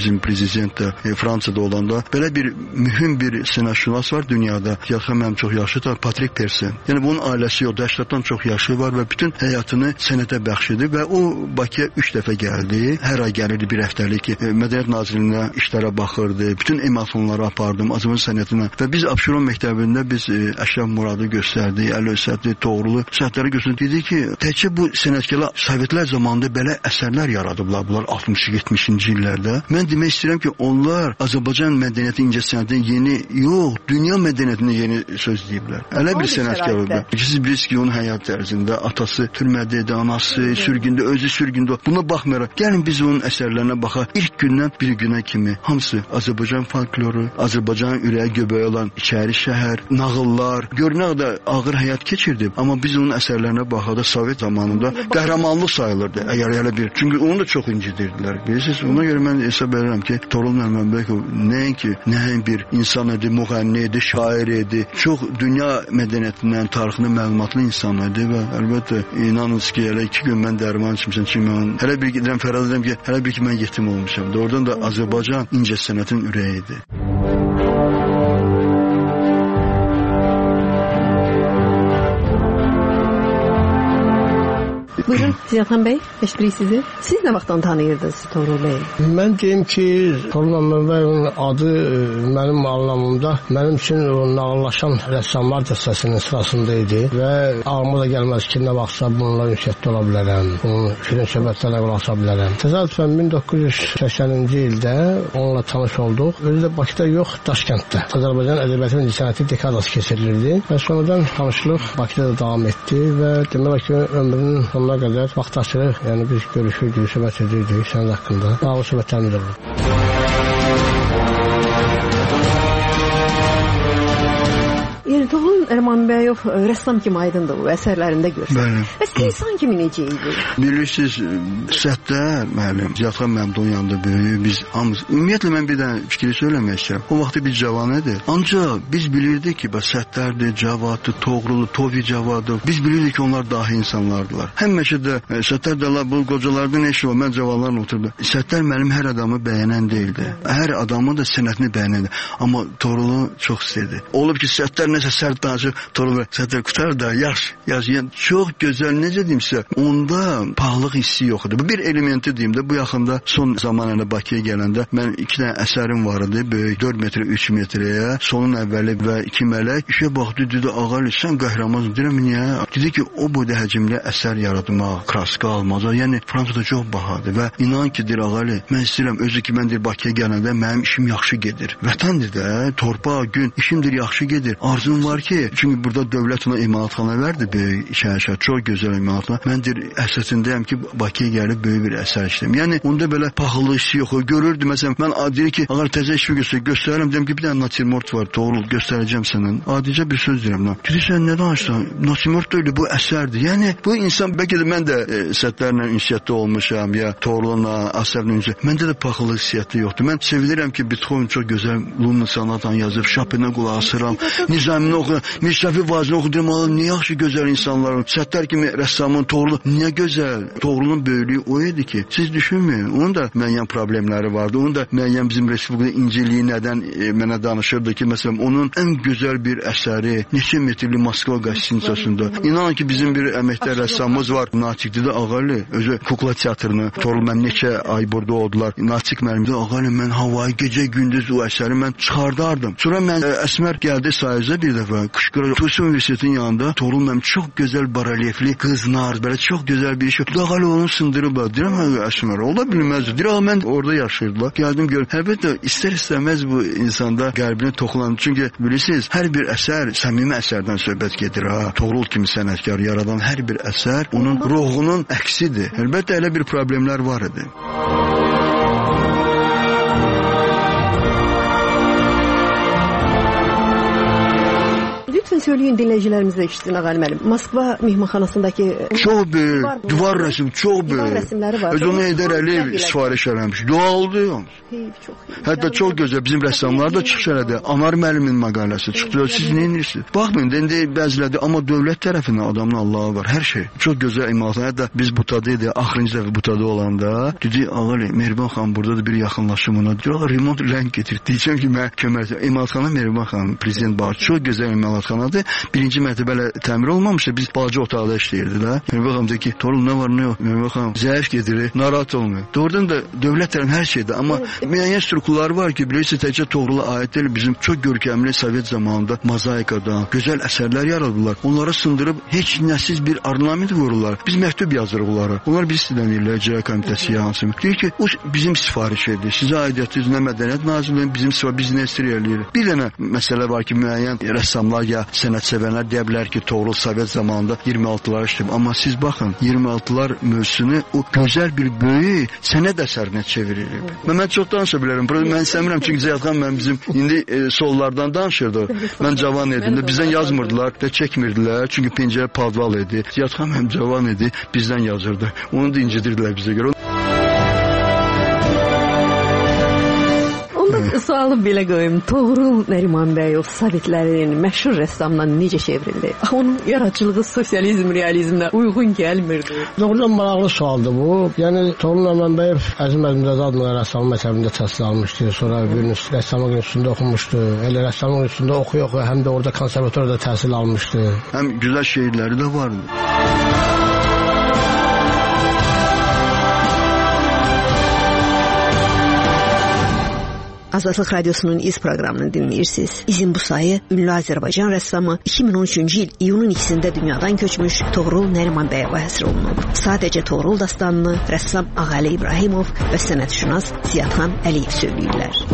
bizim prezident də e, Fransada olanda belə bir mühüm bir sənətşünas var dünyada. Yaxşı mənim çox yaşlıdır, Patrick Persen. Yəni bunun ailəsi yoxdur, səksəndən çox yaşı var və bütün həyatını sənətə bəxş edib və o Bakıya üç dəfə gəldi. Hər ay gəlirdi bir həftəlik e, Mədəniyyət Nazirliyinə işlərə baxırdı. Bütün ematonları apardım Azərbaycan sənətinə və biz Abşeron məktəbində biz e, Əşrəf Muradı göstərdik, Əli Əsədli, Toğrulu sənətləri göstərdik. Dedi ki, təkcə bu sənətkarlar Sovetlər zamanında belə əsərlər yaradıblar bunlar altmış yetmişinci illərdə. Mən demək istəyirəm ki, onlar Azərbaycan mədəniyyəti, incəsənətinin yeni, yox, dünya mədəniyyətinin yeni söz deyiblər. Elə bir sənətkar oldu. Siz bilirsiniz ki, onun həyat tərzində atası türmədə idi, anası sürgündə, özü sürgündə. Buna baxmayaraq, gəlin biz onun əsərlərinə baxaq. İlk gündən bir günə kimi hamısı Azərbaycan folkloru, Azərbaycan ürəyi göbəyi olan İçəri şəhər, nağıllar, görünə qədər ağır həyat keçirdi. Amma biz onun əsərlərinə baxanda Sovet zamanında qəhrəmanlıq sayılırdı. Əgər elə bir, çünki onu da çox incidirdilər. Bilirsiniz, ona görə mən hesab edirəm ki, Toğrul Nərimanbəyov nəinki nəyin bir insan idi, müğənni idi, şair idi. Çox dünya mədəniyyətindən, tarixindən məlumatlı insan idi və əlbəttə inanınız ki, elə iki gün mən dərman içmişəm ki, mən hələ bir gedirəm fərad edirəm ki, hələ bir ki mən yetim olmuşam. Doğrudan da Azərbaycan incəsənətin ürəyidir. Buyurun Ziyadxan bəy, eşidirik sizi. Siz nə vaxtdan tanıyırdınız Toğrul bəy? Mən deyim ki, Toğrul Nərimanbəyovun adı mənim anlamımda mənim üçün o nağıllaşan rəssamlar dəstəsinin sırasında idi və ağlıma da gəlməz ki, nə vaxtsa bununla ünsiyyətdə ola bilərəm, bunun film söhbətlərlə qulaq bilərəm. Təsadüfən min doqquz yüz səksəninci ildə onunla tanış olduq. Özü də Bakıda yox, Daşkənddə. Azərbaycan ədəbiyyatı və incəsənəti dekadası keçirilirdi və sonradan tanışlıq Bakıda da davam etdi və demək ki, ömrünün sonuna qədər vaxt açırıq, yəni biz görüşürdük, söhbət edirdik sənin haqqında. Ağlı söhbətlərimiz olur. Yəni Toğrul Nərimanbəyov rəssam kimi aydındır bu əsərlərində görürsən. Bəli. Bəs insan kimi necə idi? Bilirsiniz, Səttar müəllim, Ziyadxan müəllim onun yanında böyüyü, biz hamımız, ümumiyyətlə mən bir dənə fikri söyləmək istəyirəm. O vaxtı biz cavan idi. Ancaq biz bilirdik ki, bəs Səttardır, Cavaddır, Toğrulu, Tofi Cavadov. Biz bilirdik ki, onlar dahi insanlardılar. Həmişə də Səttar da bu qocalardan eşi o, mən cavanlarla oturdum. Səttar müəllim hər adamı bəyənən deyildi. Hər adamın da sənətini bəyənirdi. Amma Toğrulu çox istəyirdi. Olub ki, Səttar nəsə sərt danışıb, Toğrul Səttar qutar da, yaxşı, yaxşı. Yəni, çox gözəl, necə deyim sizə, onda pahalılıq hissi yox idi. Bu bir elementi deyim də, bu yaxında son zamanında Bakıya gələndə mən iki dənə əsərim var idi, böyük dörd metr, üç metrəyə, sonun əvvəli və iki mələk. İşə baxdı, dedi, ağalı, sən qəhrəmansın. Deyirəm, niyə? Dedi ki, o boyda həcmli əsər yaratmaq, kraska almaz. Yəni, Fransada çox bahadır və inan ki, deyir, ağalı, mən istəyirəm, özü ki, mən deyir, Bakıya gələndə mənim işim yaxşı gedir. Vətəndir də, torpaq, gün, işimdir, yaxşı gedir. Arzum var ki, çünki burada dövlət ona emalatxana verdi, böyük şəhər, çox gözəl emalatxana. Mən deyir, əsasındayım ki, Bakıya gəlib böyük bir əsər işləyim. Yəni, onda belə pahalı işi yox. Görürdü, məsələn, mən deyir ki, ağır təzə işimi göstər, göstərirəm, deyim ki, bir dənə natürmort var, Toğrul, göstərəcəm sənin. Adicə bir söz deyirəm lan. Dedi, sən nə danışsan? Natürmort deyil, bu əsərdir. Yəni, bu insan, bəlkə də mən də e, sətlərlə ünsiyyətdə olmuşam, ya Toğrulunla, əsərlə ünsiyyətdə. Məndə də pahalı hissiyyatı yoxdur. Mən sevilirəm ki, Beethoven çox gözəl Luna Sonatan yazıb, Chopinə qulaq asıram, Nizamini oxuyuram, Mirşəfi Vazini oxuyuram, nə yaxşı gözəl insanlar. Səttar kimi rəssamın Toğrulu, niyə gözəl? Toğrulun böyüklüyü o idi ki, siz düşünməyin, onun da müəyyən problemləri vardı. Onun da müəyyən bizim Respublikada inciliyi nədən e, mənə danışırdı ki, məsələn, onun ən gözəl bir əsəri neçə metrli Moskva qastinsasında. İnanın ki, bizim bir əməkdar rəssamımız var, Natikdə də ağalı, özü kukla teatrını, Toğrul, mən neçə ay burada oldular. Natik müəllimdə ağalı, mən havayı gecə gündüz o əsəri mən çıxardardım. Sonra mən e, Əsmər gəldi sayıza bir dəfə, qışqırır, Tusi Universitetinin yanında Toğrul mənim çox gözəl barelyefli qızlar, belə çox gözəl bir iş. Ağalı onu sındırıblar. Deyirəm, Əsmər, ola bilməzdir. Deyirəm, mən orada yaşayırdılar. Gəldim görüm. Əlbəttə, istər-istəməz bu insanda qəlbinə toxunan. Çünki bilirsiniz, hər bir əsər səmimi əsərdən söhbət gedir. Ha. Toğrul kimi sənətkar yaradan hər bir əsər onun ruhunun əksidir. Əlbəttə, elə bir problemlər var idi. Lütfen söyləyin dinləyicilərimizə eşitsin Ağal müəllim. Moskva mehmanxanasındakı çox böyük divar rəsm, çox böyük. Divar rəsmləri var. Özü onu Heydər Əliyev sifariş eləmiş. Doğaldı. Hətta çox gözəl bizim rəssamlar da çıxış elədi. Anar müəllimin məqaləsi çıxdı. Siz nə edirsiniz? Baxmayın, indi bəziləri amma dövlət tərəfindən adamın Allahı var. Hər şey. Çox gözəl imalatlar. Hətta biz butada idi, axırıncı dəfə butada olanda dedi, Ağal Mehriban xanım burada da bir yaxınlaşım ona. Diyorlar remont rəng getir. Deyəcəm ki, mən köməkçi imalatxana Mehriban xanım prezident var. Çox gözəl imalatxanadır. Birinci mərtəbələ təmir olmamışdı. Biz balaca otaqda işləyirdik də. Mehriban xanım dedi ki, torun nə var, nə yox? Mehriban xanım zəif gedir, narahat olmuyor. Doğrudan da dövlət tərəfindən hər şeydir. Amma müəyyən strukturlar var ki, bilirsiniz, təkcə Toğrula aid deyil. Bizim çox görkəmli Sovet zamanında mozaikadan gözəl əsərlər yaradırlar. Onları sındırıb heç nəsiz bir ornament vururlar. Biz məktub yazırıq onlara. Onlar biz istəyən ilə icra komitəsi yansın. Deyir ki, o bizim sifariş edir. Sizə aidiyyəti üzrə Mədəniyyət Nazirliyinin bizim sifariş biz nə istəyirik. Bir dənə məsələ var ki, müəyyən rəssamlar ya sənətsevərlər deyə bilər ki, Toğrul Sovet zamanında iyirmi altılara işləyib. Amma siz baxın, iyirmi altılar mövzusunu o gözəl bir böyük sənət əsərinə çevirir. Mən çox danışa bilərəm. Mən istəmirəm çünki Ziyadxan mən bizim indi e, sollardan danışırdı. Mən cavan idim də bizdən yazmırdılar və çəkmirdilər. Çünki pencərə padval idi. Ziyadxan həm cavan idi, bizdən yazırdı. Onu da incidirdilər bizə görə. Sualım belə qoyum. Toğrul Nəriman bəy o Sovetlərin məşhur rəssamdan necə çevrildi? Onun yaradıcılığı sosializm, realizmlə uyğun gəlmirdi. Doğrudan maraqlı sualdır bu. Yəni Toğrul Nəriman bəy Əzim Əzimzadə adlı rəssam məktəbində təhsil almışdı. Sonra bir rəssamlıq institutunda oxumuşdu. Elə rəssamlıq institutunda oxuya-oxuya həm də orada konservatoriyada təhsil almışdı. Həm gözəl şeirləri də vardı. Azadlıq Radiosunun iz proqramını dinləyirsiniz. İzin bu sayı ünlü Azərbaycan rəssamı iki min on üçüncü il iyunun ikisində dünyadan köçmüş Toğrul Nəriman bəyova həsr olunub. Sadəcə Toğrul dastanını rəssam Ağalı İbrahimov və sənətşünas Ziyadxan Əliyev söyləyirlər.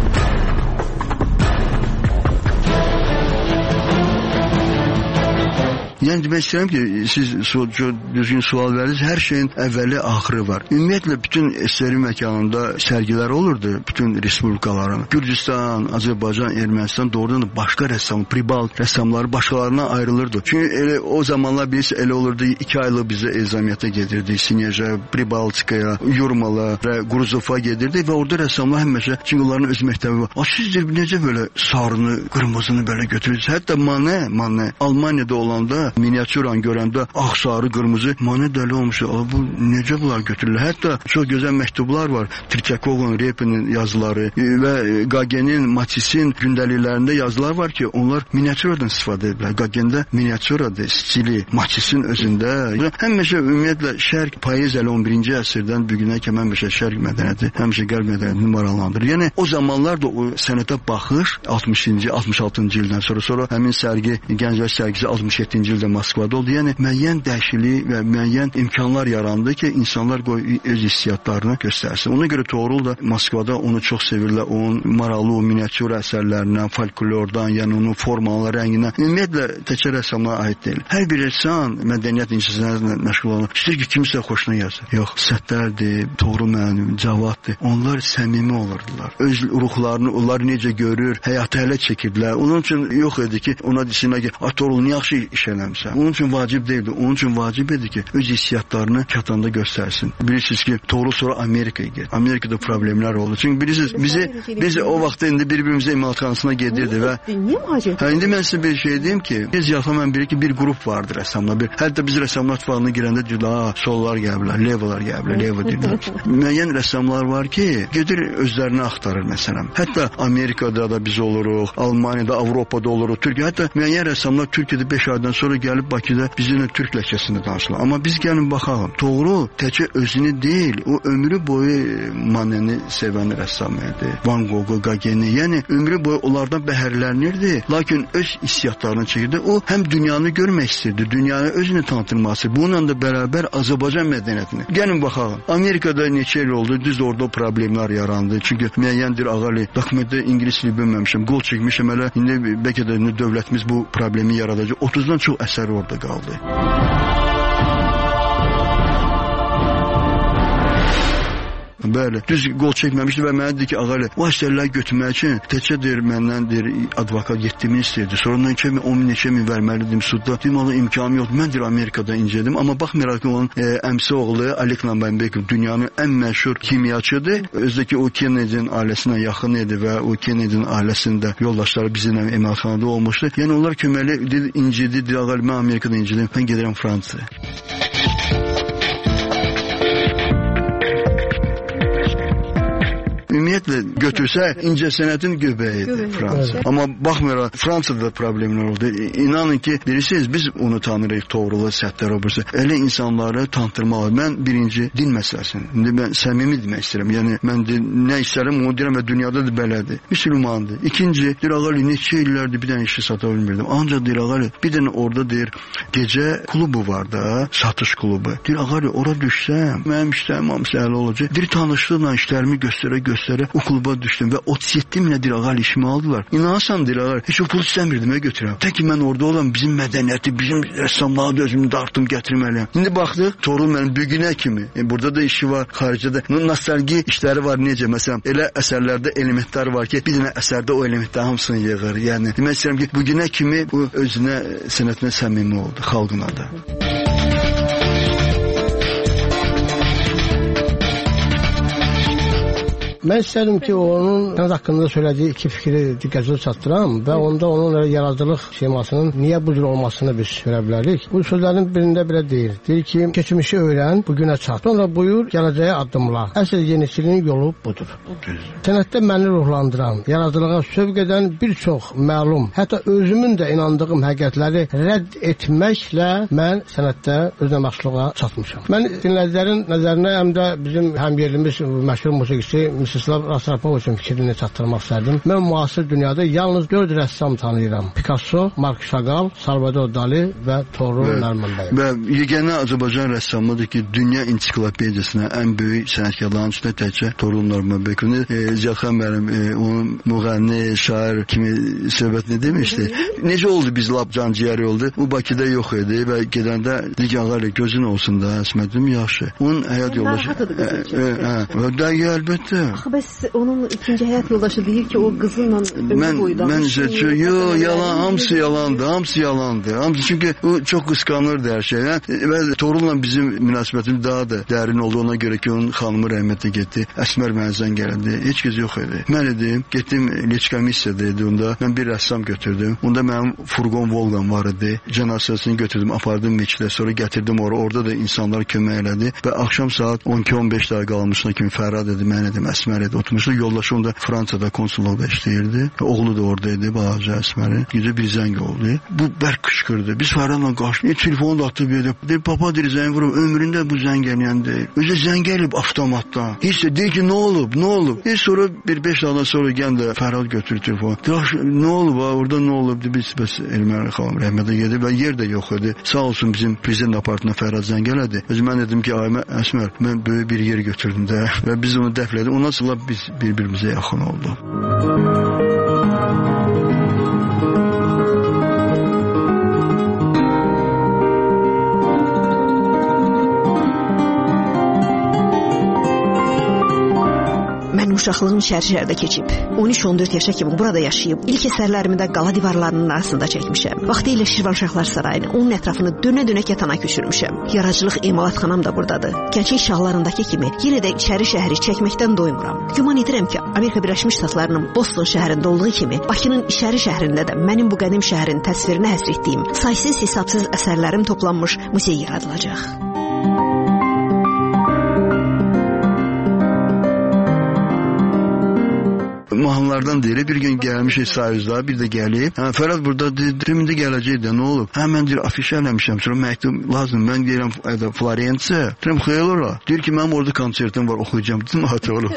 Yəni demək istəyirəm ki, siz çox düzgün sual verdiniz. Hər şeyin əvvəli, axırı var. Ümumiyyətlə bütün S S R məkanında sərgilər olurdu, bütün respublikaların. Gürcüstan, Azərbaycan, Ermənistan doğrudan da başqa rəssam, Pribalt rəssamları başqalarına ayrılırdı. Çünki elə o zamanlar biz elə olurdu, iki aylıq bizə elzamiyyətə gedirdi. Sineja, Pribaltskaya, Yurmala və Quruzova gedirdi və orada rəssamlar həmişə, çünki onların öz məktəbi var. Sizdir necə belə sarını, qırmızını belə götürürsünüz? Hətta Mane, Mane Almaniyada olanda miniatüran görəndə ağ, sarı, qırmızı Mane dəli olmuş. Bu necə bunlar götürürlər? Hətta çox gözəl məktublar var. Tretyakovun, Repinin yazıları və Gagenin, Matissin gündəliklərində yazılar var ki, onlar miniatüradan istifadə edirlər. Gagendə miniatüradır, stili, Matissin özündə. Həmişə ümumiyyətlə şərq poeziyalı on birinci əsrdən bu günə kimi həmişə şərq mədəniyyəti, həmişə qərb mədəniyyətini maraqlandırır. Yəni o zamanlar da o sənətə baxış altmışıncı, altmış altıncı ildən sonra sonra həmin sərgi, Gənclər sərgisi altmış yeddinci ildə Moskvada oldu. Yəni müəyyən dəyişiklik və müəyyən imkanlar yarandı ki, insanlar qoy öz hissiyatlarını göstərsin. Ona görə Toğrul da Moskvada onu çox sevirlər. Onun maraqlı o miniatür əsərlərindən, folklordan, yəni onun formalı rəngindən. Ümumiyyətlə təkcə rəssamlara aid deyil. Hər bir rəssam mədəniyyət incəsənətlə məşğul olan, istəyir ki, kimsə xoşuna yazsın. Yox, Səttərdir, Toğrul müəllim, Cavaddır. Onlar səmimi olurdular. Öz ruhlarını onlar necə görür, həyatı hələ çəkirdilər. Onun üçün yox idi ki, ona desinlər ki, Toğrul nə yaxşı iş eləmişsən. Onun üçün vacib deyildi. Onun üçün vacib idi ki, öz hissiyatlarını kətanda göstərsin. Bilirsiniz ki, Toğrul sonra Amerikaya getdi. Amerikada problemlər oldu. Çünki bilirsiniz, bizi biz o vaxtda indi bir-birimizə imalatxanasına gedirdi və hə, indi mən sizə bir şey deyim ki, biz yaxlaman biri ki, bir qrup vardı rəssamlar. Bir, hətta biz rəssamlar ittifaqına girəndə deyirlər, sollar gəliblər, levalar gəliblər, leva deyirlər. Müəyyən rəssamlar var ki, gedir özlərini axtarır məsələn. Hətta Amerikada da biz oluruq, Almaniyada, Avropada oluruq, Türkiyə. Hətta müəyyən rəssamlar Türkiyədə beş aydan sonra gəlib Bakıda bizimlə türk ləhcəsində danışırlar. Amma biz gəlin baxalım. Toğrul təkcə özünü deyil, o ömrü boyu Maneni sevən rəssam idi. Van Gogh, Gageni, yəni ömrü boyu onlardan bəhərlənirdi. Lakin öz hissiyatlarını çəkirdi. O həm dünyanı görmək istirdi, dünyanı özünü tanıtılması. Bununla da bərabər Azərbaycan mədəniyyətini. Gəlin baxalım. Amerikada neçə il oldu, düz orada problemlər yarandı. Çünki müəyyəndir ağalı. Dokumentdə ingilis dili bilməmişəm, qol çəkmişəm hələ. İndi bəlkə də dövlətimiz bu problemi yaradacaq. otuzdan çox əsər orada qaldı. Bəli. Düz qol çəkməmişdi və mənə dedi ki, ağalı, o əsərləri götürmək üçün təkcə deyir məndən deyir advokat yeddi min istəyirdi. Sonradan iki min, on min, neçə min verməlidim sudda. Dedim ona imkanım yoxdur. Mən deyir Amerikada incədim, amma baxmayaraq ki, onun e, əmsi oğlu Alek Lambenbekov dünyanın ən məşhur kimyaçıdır. Özdəki o Kennedy'nin ailəsinə yaxın idi və o Kennedy'nin ailəsində yoldaşları bizimlə emalxanada olmuşdu. Yəni onlar köməli dedi, incidi, deyir ağalı, mən Amerikada incidim, mən gedirəm Fransaya. Ümumiyyətlə götürsə incəsənətin göbəyidir Fransa. Evet. Amma baxmayaraq Fransada problemlər oldu. İnanın ki, bilirsiniz biz onu tanırıq, Toğrulu, Səttar Robertsi. Elə insanları tanıtırmalı. Mən birinci din məsələsini. İndi mən səmimi demək istəyirəm. Yəni mən de, nə istərəm onu deyirəm və dünyada da belədir. Müsəlmandır. İkinci, deyir ağalı neçə illərdir bir dənə işi sata bilmirdim. Ancaq deyir ağalı bir dənə orada deyir gecə klubu var da, satış klubu. Deyir ağalı ora düşsəm, mənim işlərim hamısı əla olacaq. Deyir tanışlıqla işlərimi göstərə göstərə o kluba düşdüm və otuz yeddi minə deyir ağalı işimi aldılar. İnanırsan deyir ağalı heç o pulu istəmirdim ə götürəm. Tək ki mən orada olan bizim mədəniyyəti, bizim rəssamları da özümü dartım gətirməliyəm. İndi baxdıq, Torun mənim bugünə kimi. E, burada da işi var, xaricdə. Nostalgi işləri var necə? Məsələn, elə əsərlərdə elementlər var ki, bir dənə əsərdə o elementlərin hamısını yığır. Yəni demək istəyirəm ki, bugünə kimi bu özünə, sənətinə səmimi oldu, xalqına da. Mən istədim ki, onun sənd haqqında söylediği iki fikri diqqətinizi çatdıram və onda onun yaradıcılıq şemasının niyə bu cür olmasını biz görə bilərik. Bu sözlərin birində belə deyir. Deyir ki, keçmişi öyrən, bugünə çat. Sonra buyur, gələcəyə addımla. Əsl yeniçilinin yolu budur. Sənətdə məni ruhlandıran, yaradıcılığa sövq edən bir çox məlum, hətta özümün də inandığım həqiqətləri rədd etməklə mən sənətdə özünə məşğuluğa çatmışam. Mən dinləyicilərin nəzərinə həm də bizim həmyerlimiz məşhur musiqiçi Mstislav Rastropoviçin fikrini çatdırmaq istərdim. Mən müasir dünyada yalnız dörd rəssam tanıyıram. Picasso, Mark Chagall, Salvador Dali və Toğrul Nərmanbəy. Və yeganə Azərbaycan rəssamıdır ki, dünya ensiklopediyasına ən böyük sənətkarların içində təkcə Toğrul Nərmanbəy. E, Ziyadxan müəllim e, onun müğənni, şair kimi söhbətini demişdi. Necə oldu biz lap canciyəri oldu? O Bakıda yox idi və gedəndə digərləri gözün olsun da, əsmədim yaxşı. Onun həyat yoldaşı. Hə, da əlbəttə. Axı bəs onun ikinci həyat yoldaşı deyir ki, o qızınla ömür boyu danışır. Mən isə yox, yalan, hamısı yalandı, hamısı yalandı. Hamısı çünki o çox qısqanırdı hər şeyə. Və Toğrulla bizim münasibətimiz daha da dərin oldu ona görə ki, onun xanımı rəhmətə getdi. Əsmər mənzən gəldi. Heç kəs yox idi. Mən idim, getdim Leç komissiyada idi onda. Mən bir rəssam götürdüm. Onda mənim furqon Volqam var idi. Cənazəsini götürdüm, apardım Meçidə, sonra gətirdim ora. Orada da insanlar kömək elədi və axşam saat on iki on beş dəqiqə qalmışına kimi Fərhad dedi, mən idim, Əsmər idi. Oturmuşdu. Yoldaşı onda Fransada konsulluqda işləyirdi. Oğlu da oradaydı, balaca Əsmərin. Gecə bir zəng oldu. Bu bərk qışqırdı. Biz Fərhadla qaçdıq. Telefonu da atıb yerdə. Deyir, papa deyir, zəng vurub. Ömründə bu zəng eləyəndi. Özü zəng gəlib avtomatdan. Heç də deyir ki, nə olub, nə olub? Heç sonra bir beş dəqiqə sonra gəndə Fərhad götürür telefonu. Deyir, nə olub, orada nə olub? Biz bəs Elmər xanım rəhmətə gedib və yer də yox idi. Sağ olsun bizim prezident apartına Fərhad zəng elədi. Özü mən dedim ki, ay Əsmər, mən böyük bir yer götürdüm də və biz onu dəfn etdik. Ondan sonra biz bir-birimizə yaxın olduq. Uşaqlığım şəhər-şəhərdə keçib. on üç on dörd yaşa kimi burada yaşayıb. İlk əsərlərimi də qala divarlarının arasında çəkmişəm. Vaxtilə Şirvanşahlar sarayını, onun ətrafını dönə-dönə kətana köçürmüşəm. Yaradıcılıq emalatxanam da buradadır. Gənclik şahlarındakı kimi yenə də içəri şəhəri çəkməkdən doymuram. Güman edirəm ki, Amerika Birləşmiş Ştatlarının Boston şəhərində olduğu kimi, Bakının içəri şəhərində də mənim bu qədim şəhərin təsvirinə həsr etdiyim saysız-hesabsız əsərlərim toplanmış muzey yaradılacaq. Mahnılardan deyir, bir gün gəlmişik sayızda, bir də gəlib. Hə, Fərhad burada demində gələcək də, nə olub? Hə, mən deyir, afişə eləmişəm, sonra məktub lazım, mən deyirəm, Florensiya. Deyirəm, xeyal ola. Deyir ki, mənim orada konsertim var, oxuyacağım. Dedim, hatı olub.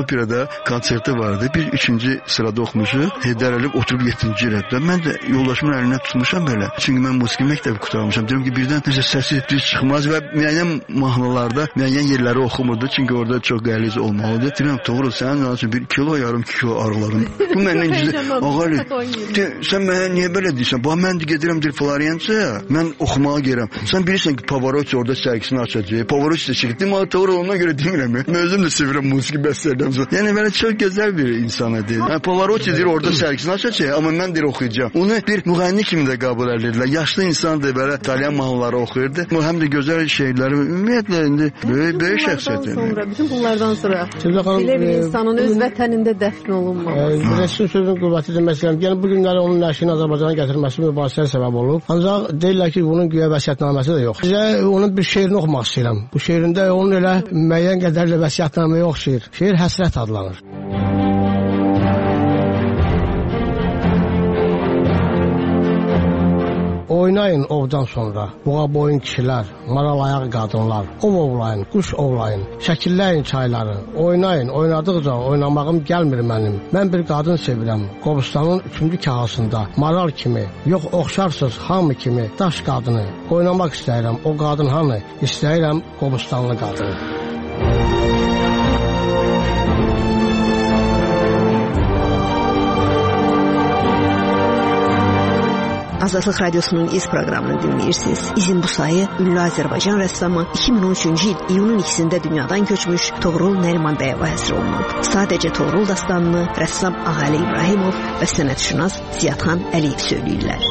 operada konserti vardı. Biz üçüncü sırada oxumuşuq. Heydər Əliyev oturub yeddinci rəbdə. Mən də yoldaşımın əlinə tutmuşam belə. Çünki mən musiqi məktəbi qurtarmışam. Deyirəm ki, birdən necə səsi düz çıxmaz və müəyyən mahnılarda müəyyən yerləri oxumurdu. Çünki orada çox qəliz olmalıdır. Deyirəm, doğru, sənin üçün bir kilo yarım kilo arılarım. Bu məndən gizli. Ağali, sən mənə niyə belə deyirsən? Bax, mən də gedirəm dir Florenciyaya. Mən oxumağa gəlirəm. Sən bilirsən ki, Pavarotti orada sərgisini açacaq. Pavarotti də çıxdı. Amma doğru ona görə demirəm. Mən özüm də sevirəm musiqi bəstələrdən sonra. Yəni belə çox gözəl bir insan idi. Yəni Pavarotti deyir orada sərgisini açacaq, amma mən deyir oxuyacağam. Onu bir müğənni kimi də qəbul edirdilər. Yaşlı insandır, belə İtalyan mahnıları oxuyurdu. O həm də gözəl şeirləri, ümumiyyətlə indi böyük böyük şəxsiyyət idi. Sonra bütün bunlardan sonra belə bir insanın öz vətənində dəfn olunması. Rəsul sözün qüvvəti demək istəyirəm. Yəni bu günləri onun nəşrini Azərbaycana gətirməsi mübahisəyə səbəb olub. Ancaq deyirlər ki, bunun güya vəsiyyətnaməsi də yox. Sizə onun bir şeirini oxumaq istəyirəm. Bu şeirində onun elə müəyyən qədərlə vəsiyyətnaməyə oxşayır. Şeir Həsrət adlanır. Oynayın ovdan sonra, buğa boyun kişilər, maral ayaq qadınlar, ov ovlayın, quş ovlayın, şəkilləyin çayları, oynayın, oynadıqca oynamağım gəlmir mənim. Mən bir qadın sevirəm, Qobustanın üçüncü kahasında, maral kimi, yox oxşarsız hamı kimi, daş qadını, oynamaq istəyirəm, o qadın hanı, istəyirəm Qobustanlı qadını. Azadlıq Radiosunun iz proqramını dinləyirsiniz. İzin bu sayı ünlü Azərbaycan rəssamı iki min on üçüncü il iyunun ikisində dünyadan köçmüş Toğrul Nərimanbəyova həsr olunub. Sadəcə Toğrul dastanını rəssam Ağali İbrahimov və sənətşünas Ziyadxan Əliyev söyləyirlər.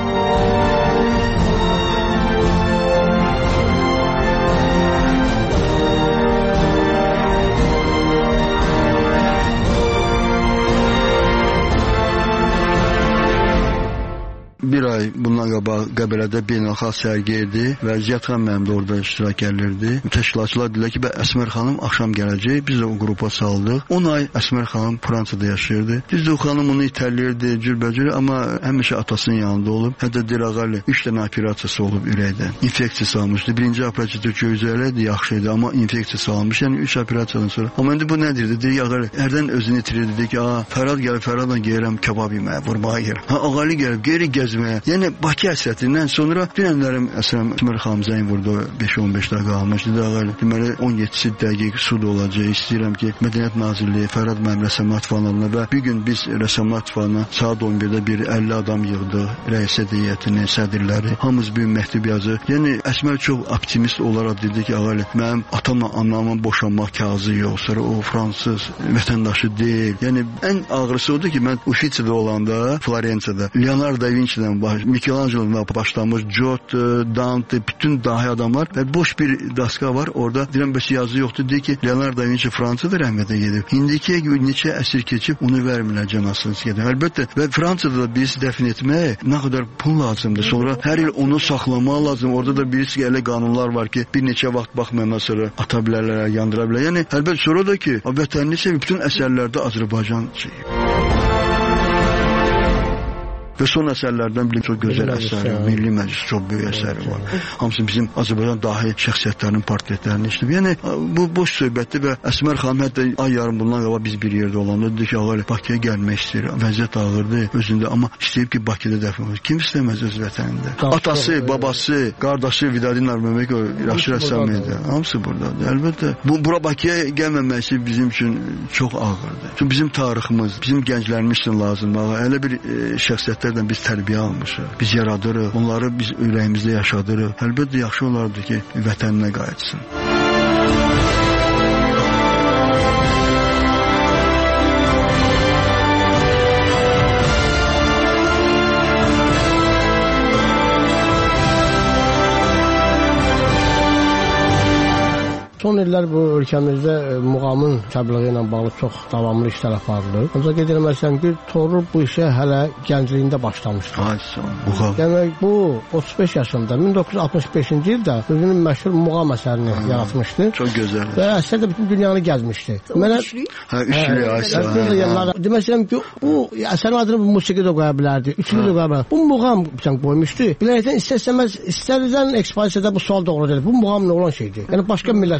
Bir ay bundan qabaq Qəbələdə beynəlxalq sərgi idi və Ziyadxan mənim də orada iştirak edirdi. Təşkilatçılar dedilər ki, Əsmər xanım axşam gələcək. Biz də o qrupa saldıq. on ay Əsmər xanım Fransada yaşayırdı. Biz də o xanım onu itələyirdi, cürbəcür, amma həmişə atasının yanında olub. Hətta deyir, ağali, üç dənə operasiyası olub ürəkdə. İnfeksiyası almışdı. Birinci operasiyada gözəliydi, yaxşı idi, amma infeksiyası almış. Yəni üç operasiyadan sonra. Amma indi bu nədir? Deyir, ağali, hərdən özünü itirirdi. Deyir ki, Fərad gəlib, Fəradla gəlirəm kebab yeməyə, vurmağa gəlirəm. Ha, ağali gəlib, geri gəzməyə. Yəni Bakı həsrətindən sonra dünənlərim Əsmər xanım zəng vurdu, beş on beş dəqiqə almışdı. Ağali, deməli on yeddi dəqiqə suda olacaq. İstəyirəm ki, Mədəniyyət Nazirliyi Fərad mənim rəssamlar fanalına və bir gün biz rəssamlar fanına saat on birdə bir əlli adam yığdıq. Rəis heyətini, sədrləri, hamımız bir məktub yazır. Yəni Əsmər çox optimist olaraq dedi ki, ağali, mənim atamla anamın boşanmaq kağızı yox. Sonra o fransız vətəndaşı deyil. Yəni ən ağrısı odur ki, mən Uffizi'də olanda, Florensiyada, Leonardo da Vinci'dən Michelangelo'dan başlamış, Giotto, Dante, bütün dahi adamlar və boş bir daska var. Orada deyirəm, bəs yazı yoxdur. Deyir ki, Leonardo da Vinci Fransada rəhmətə gedib. İndikiyə gün neçə əsir keçib, onu vermirlər cənasını gedib. Əlbəttə, və Fransada da birisi dəfn etmək nə qədər pul lazımdır. Sonra hər il onu saxlamaq lazım. Orada da birisi elə qanunlar var ki, bir neçə vaxt baxmayandan sonra ata bilərlər, yandıra bilər. Yəni, əlbəttə sonra da ki, vətənini sevib, bütün əsərlərdə Azərbaycan şeyib. Və son əsərlərdən bir çox gözəl əsəri, Milli Məclis çox böyük əsəri var. Hamısı bizim Azərbaycan dahi şəxsiyyətlərinin portretlərini işləyib. Yəni bu boş söhbətdir və Əsmər xanım hətta ay yarım bundan qabaq biz bir yerdə olanda dedi ki, ağali Bakıya gəlmək istəyir. Vəziyyət ağırdır özündə, amma istəyib ki, Bakıda dəfn olur. Kim istəməz öz vətənində? Atası, babası, qardaşı Vidadin Narməməkov yaxşı rəssam idi. Hamısı buradadır. Əlbəttə bu bura Bakıya gəlməməsi bizim üçün çox ağırdır. Çünki bizim tariximiz, bizim gənclərimiz üçün lazımdır. Elə bir e, şəxsiyyət biz tərbiyə almışıq, biz yaradırıq, onları biz ürəyimizdə yaşadırıq. Əlbəttə yaxşı olardı ki, vətəninə qayıtsın. Son illər bu ölkəmizdə muğamın təbliği ilə bağlı çox davamlı işlər aparılır. Ancaq qeyd etməliyəm ki, Toğrul bu işə hələ gəncliyində başlamışdı. Muğam. Yəni bu otuz beş yaşında min doqquz yüz altmış beşinci ildə özünün məşhur muğam əsərini ha, yaratmışdı. Çox gözəl. Və əsər də bütün dünyanı gəzmişdi. Mənə hə, üçlü əsər. Demək istəyirəm ki, bu əsərin adını bu musiqi də qoya bilərdi, üçlü də qoya bilərdi. Bu muğam bir qoymuşdu. Bilərəkdən istər-istəməz istərilən ekspozisiyada bu sual doğru deyil. Bu muğam nə olan şeydir? Yəni başqa millətlər bunu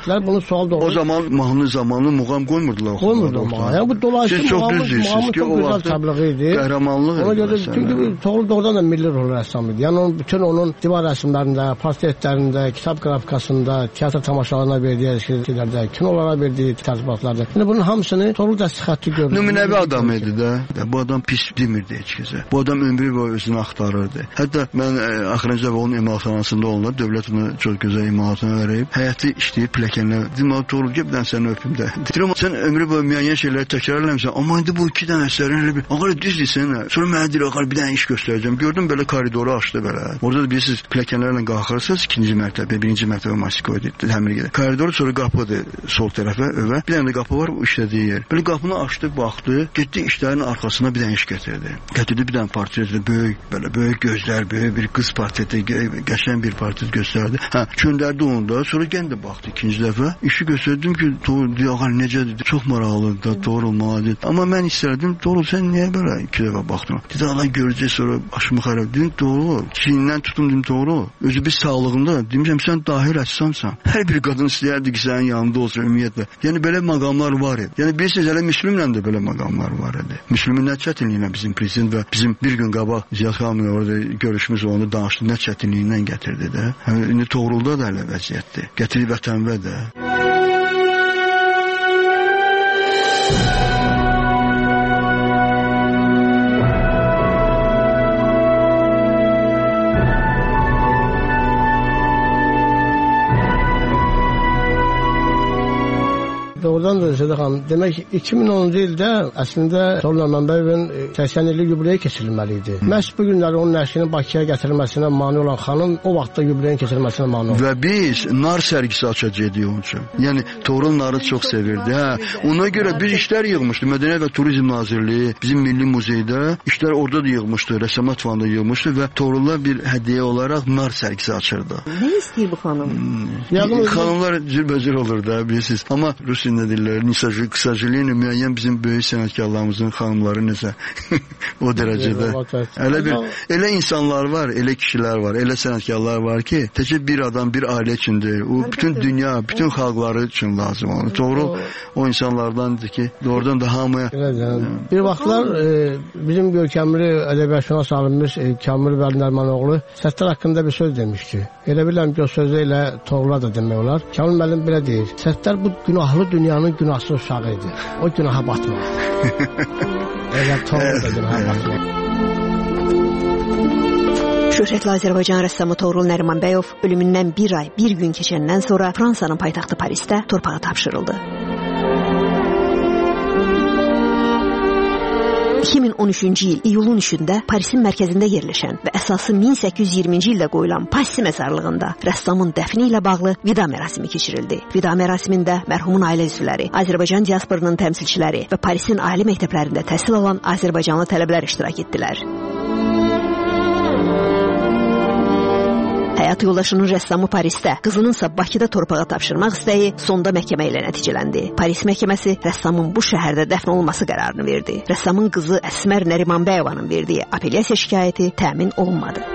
sual doğru. O zaman mahnı zamanı muğam qoymurdular. Qoymurdular. Yəni bu dolayısıyla siz çox düz deyirsiniz ki, o vaxt qəhrəmanlıq ona görə çünki Toğrul doğrudan da milli rol rəssam idi. Yəni onun bütün onun divar rəsmlərində, portretlərində, kitab qrafikasında, teatr tamaşalarına verdiyi şeylərdə, kinolara verdiyi tərzibatlarda. Yəni bunun hamısını Toğrul dəstxətti görür. Nümunəvi adam idi də. Bu adam pis demirdi heç kəsə. Bu adam ömrü boyu özünü axtarırdı. Hətta mən axırıncı dəfə onun emalatxanasında oldular. Dövlət onu çox gözəl emalatına verib. Həyatı işləyib pilləkənlər. Dedim, Toğrul, gəl bir dənə səni öpüm də. Deyirəm, sən ömrü boyu müəyyən şeyləri təkrar eləmişsən. Amma indi bu iki dənə əsərin elə bir, ağır düz deyirsən. Sonra mənə deyir, ağır bir dənə iş göstərəcəm. Gördüm belə koridoru açdı belə. Orada da bilirsiniz, pilləkənlərlə qalxırsınız, ikinci mərtəbə, birinci mərtəbə Masikoydu, təmir gedir. Koridoru sonra qapıdır sol tərəfə, övə. Bir dənə də qapı var, işlədiyi yer. Belə qapını açdı, baxdı, getdi işlərin arxasına bir dənə iş gətirdi. Gətirdi bir dənə portret, böyük, belə böyük gözlər, böyük bir qız portreti, qəşəng bir portret göstərdi. Hə, göndərdi onu da. Sonra gəndə baxdı ikinci dəfə. İşi göstərdim ki, ağır necədir? Çox maraqlıdır da, doğru olmalıdır. Amma mən istərdim, doğru sən niyə belə iki dəfə baxdın? Dedi, Allah görəcək sonra başımı xarab. Dedim, doğru. Çiynindən tutum, dedim, doğru. Özü bir sağlığında. Demişəm, sən dahi rəssamsan. Hər bir qadın istəyərdi ki, sənin yanında olsun, ümumiyyətlə. Yəni, belə maqamlar var idi. Yəni, bilirsiniz, hələ Müslümlə də belə maqamlar var idi. Müslümin nə çətinliyinə bizim prezident və bizim bir gün qabaq Ziyad xanımla orada görüşümüz onu danışdı, nə çətinliyindən gətirdi də. Yəni, indi Toğrulda da hələ vəziyyətdir. Gətirib vətənvə də. Doğrudan da Zədə xanım, demək iki min onuncu ildə əslində Toğrul Mənbəyevin səksən illik yubileyi keçirilməli idi. Məhz bu günləri onun nəşrinin Bakıya gətirilməsinə mane olan xanım o vaxtda yubileyin keçirilməsinə mane oldu. Və biz nar sərgisi açacaqdıq onun üçün. Yəni Toğrul narı çox sevirdi. Hə, ona görə bir işlər yığmışdı. Mədəniyyət və Turizm Nazirliyi bizim Milli Muzeydə işlər orada da yığmışdı, Rəssamət Fondunda yığmışdı və Toğrula bir hədiyyə olaraq nar sərgisi açırdı. Nə istəyir bu xanım? Hmm. Xanımlar cürbəcür olur da, bilirsiniz. Amma Rus nə deyirlər, qısacılığıyla müəyyən bizim böyük sənətkarlarımızın xanımları necə o dərəcədə. Elə bir, elə insanlar var, elə kişilər var, elə sənətkarlar var ki, təkcə bir adam, bir ailə üçün deyil. O bütün dünya, bütün xalqları üçün lazım olur. Doğru o insanlardandır ki, doğrudan da hamıya. Bir vaxtlar e, bizim görkəmli ədəbiyyatşünas alimimiz e, Kamil Vəli Nərimanoğlu Səttar haqqında bir söz demişdi. Elə bilirəm ki, o sözü ilə Toğrula da demək olar. Kamil müəllim belə deyir. Səttar bu günahlı dünyanın günahsız uşağı idi. O günaha batmadı. Elə Toğrul da günaha batmadı. Şöhrətli Azərbaycan rəssamı Toğrul Nərimanbəyov ölümündən bir ay, bir gün keçəndən sonra Fransanın paytaxtı Parisdə torpağa tapşırıldı. iki min on üçüncü il iyulun üçündə Parisin mərkəzində yerləşən və əsası min səkkiz yüz iyirminci ildə qoyulan Passy məzarlığında rəssamın dəfni ilə bağlı vida mərasimi keçirildi. Vida mərasimində mərhumun ailə üzvləri, Azərbaycan diasporunun təmsilçiləri və Parisin ali məktəblərində təhsil alan Azərbaycanlı tələbələr iştirak etdilər. Həyat yoldaşının rəssamı Parisdə, qızınınsa Bakıda torpağa tapşırmaq istəyi sonda məhkəmə ilə nəticələndi. Paris məhkəməsi rəssamın bu şəhərdə dəfn olunması qərarını verdi. Rəssamın qızı Əsmər Nərimanbəyevanın verdiyi apellyasiya şikayəti təmin olunmadı.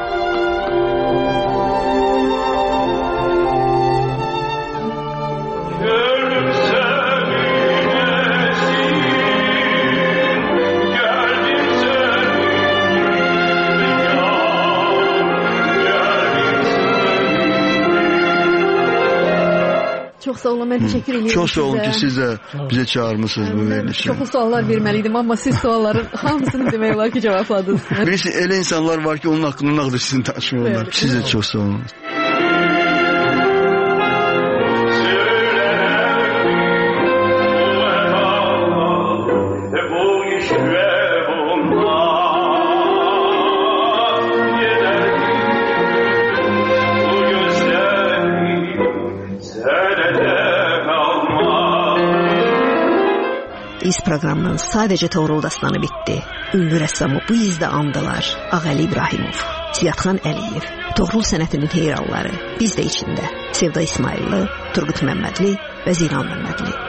Çox sağ olun, mən təşəkkür edirəm. Çox sağ olun ki, siz də bizə çağırmışsınız bu verilişə. Çoxlu suallar verməliydim, amma siz sualların hamısını demək olar ki, cavabladınız. Bilirsiniz, elə insanlar var ki, onun haqqında nağdır sizin danışmıyorlar. Siz də çox sağ olun. İz proqramının sadəcə Toğrul dastanı bitdi. Ünlü rəssamı bu izdə andılar. Ağəli İbrahimov, Ziyadxan Əliyev, Toğrul sənətinin heyranları, biz də içində Sevda İsmailli, Turqut Məmmədli və Zilan Məmmədli.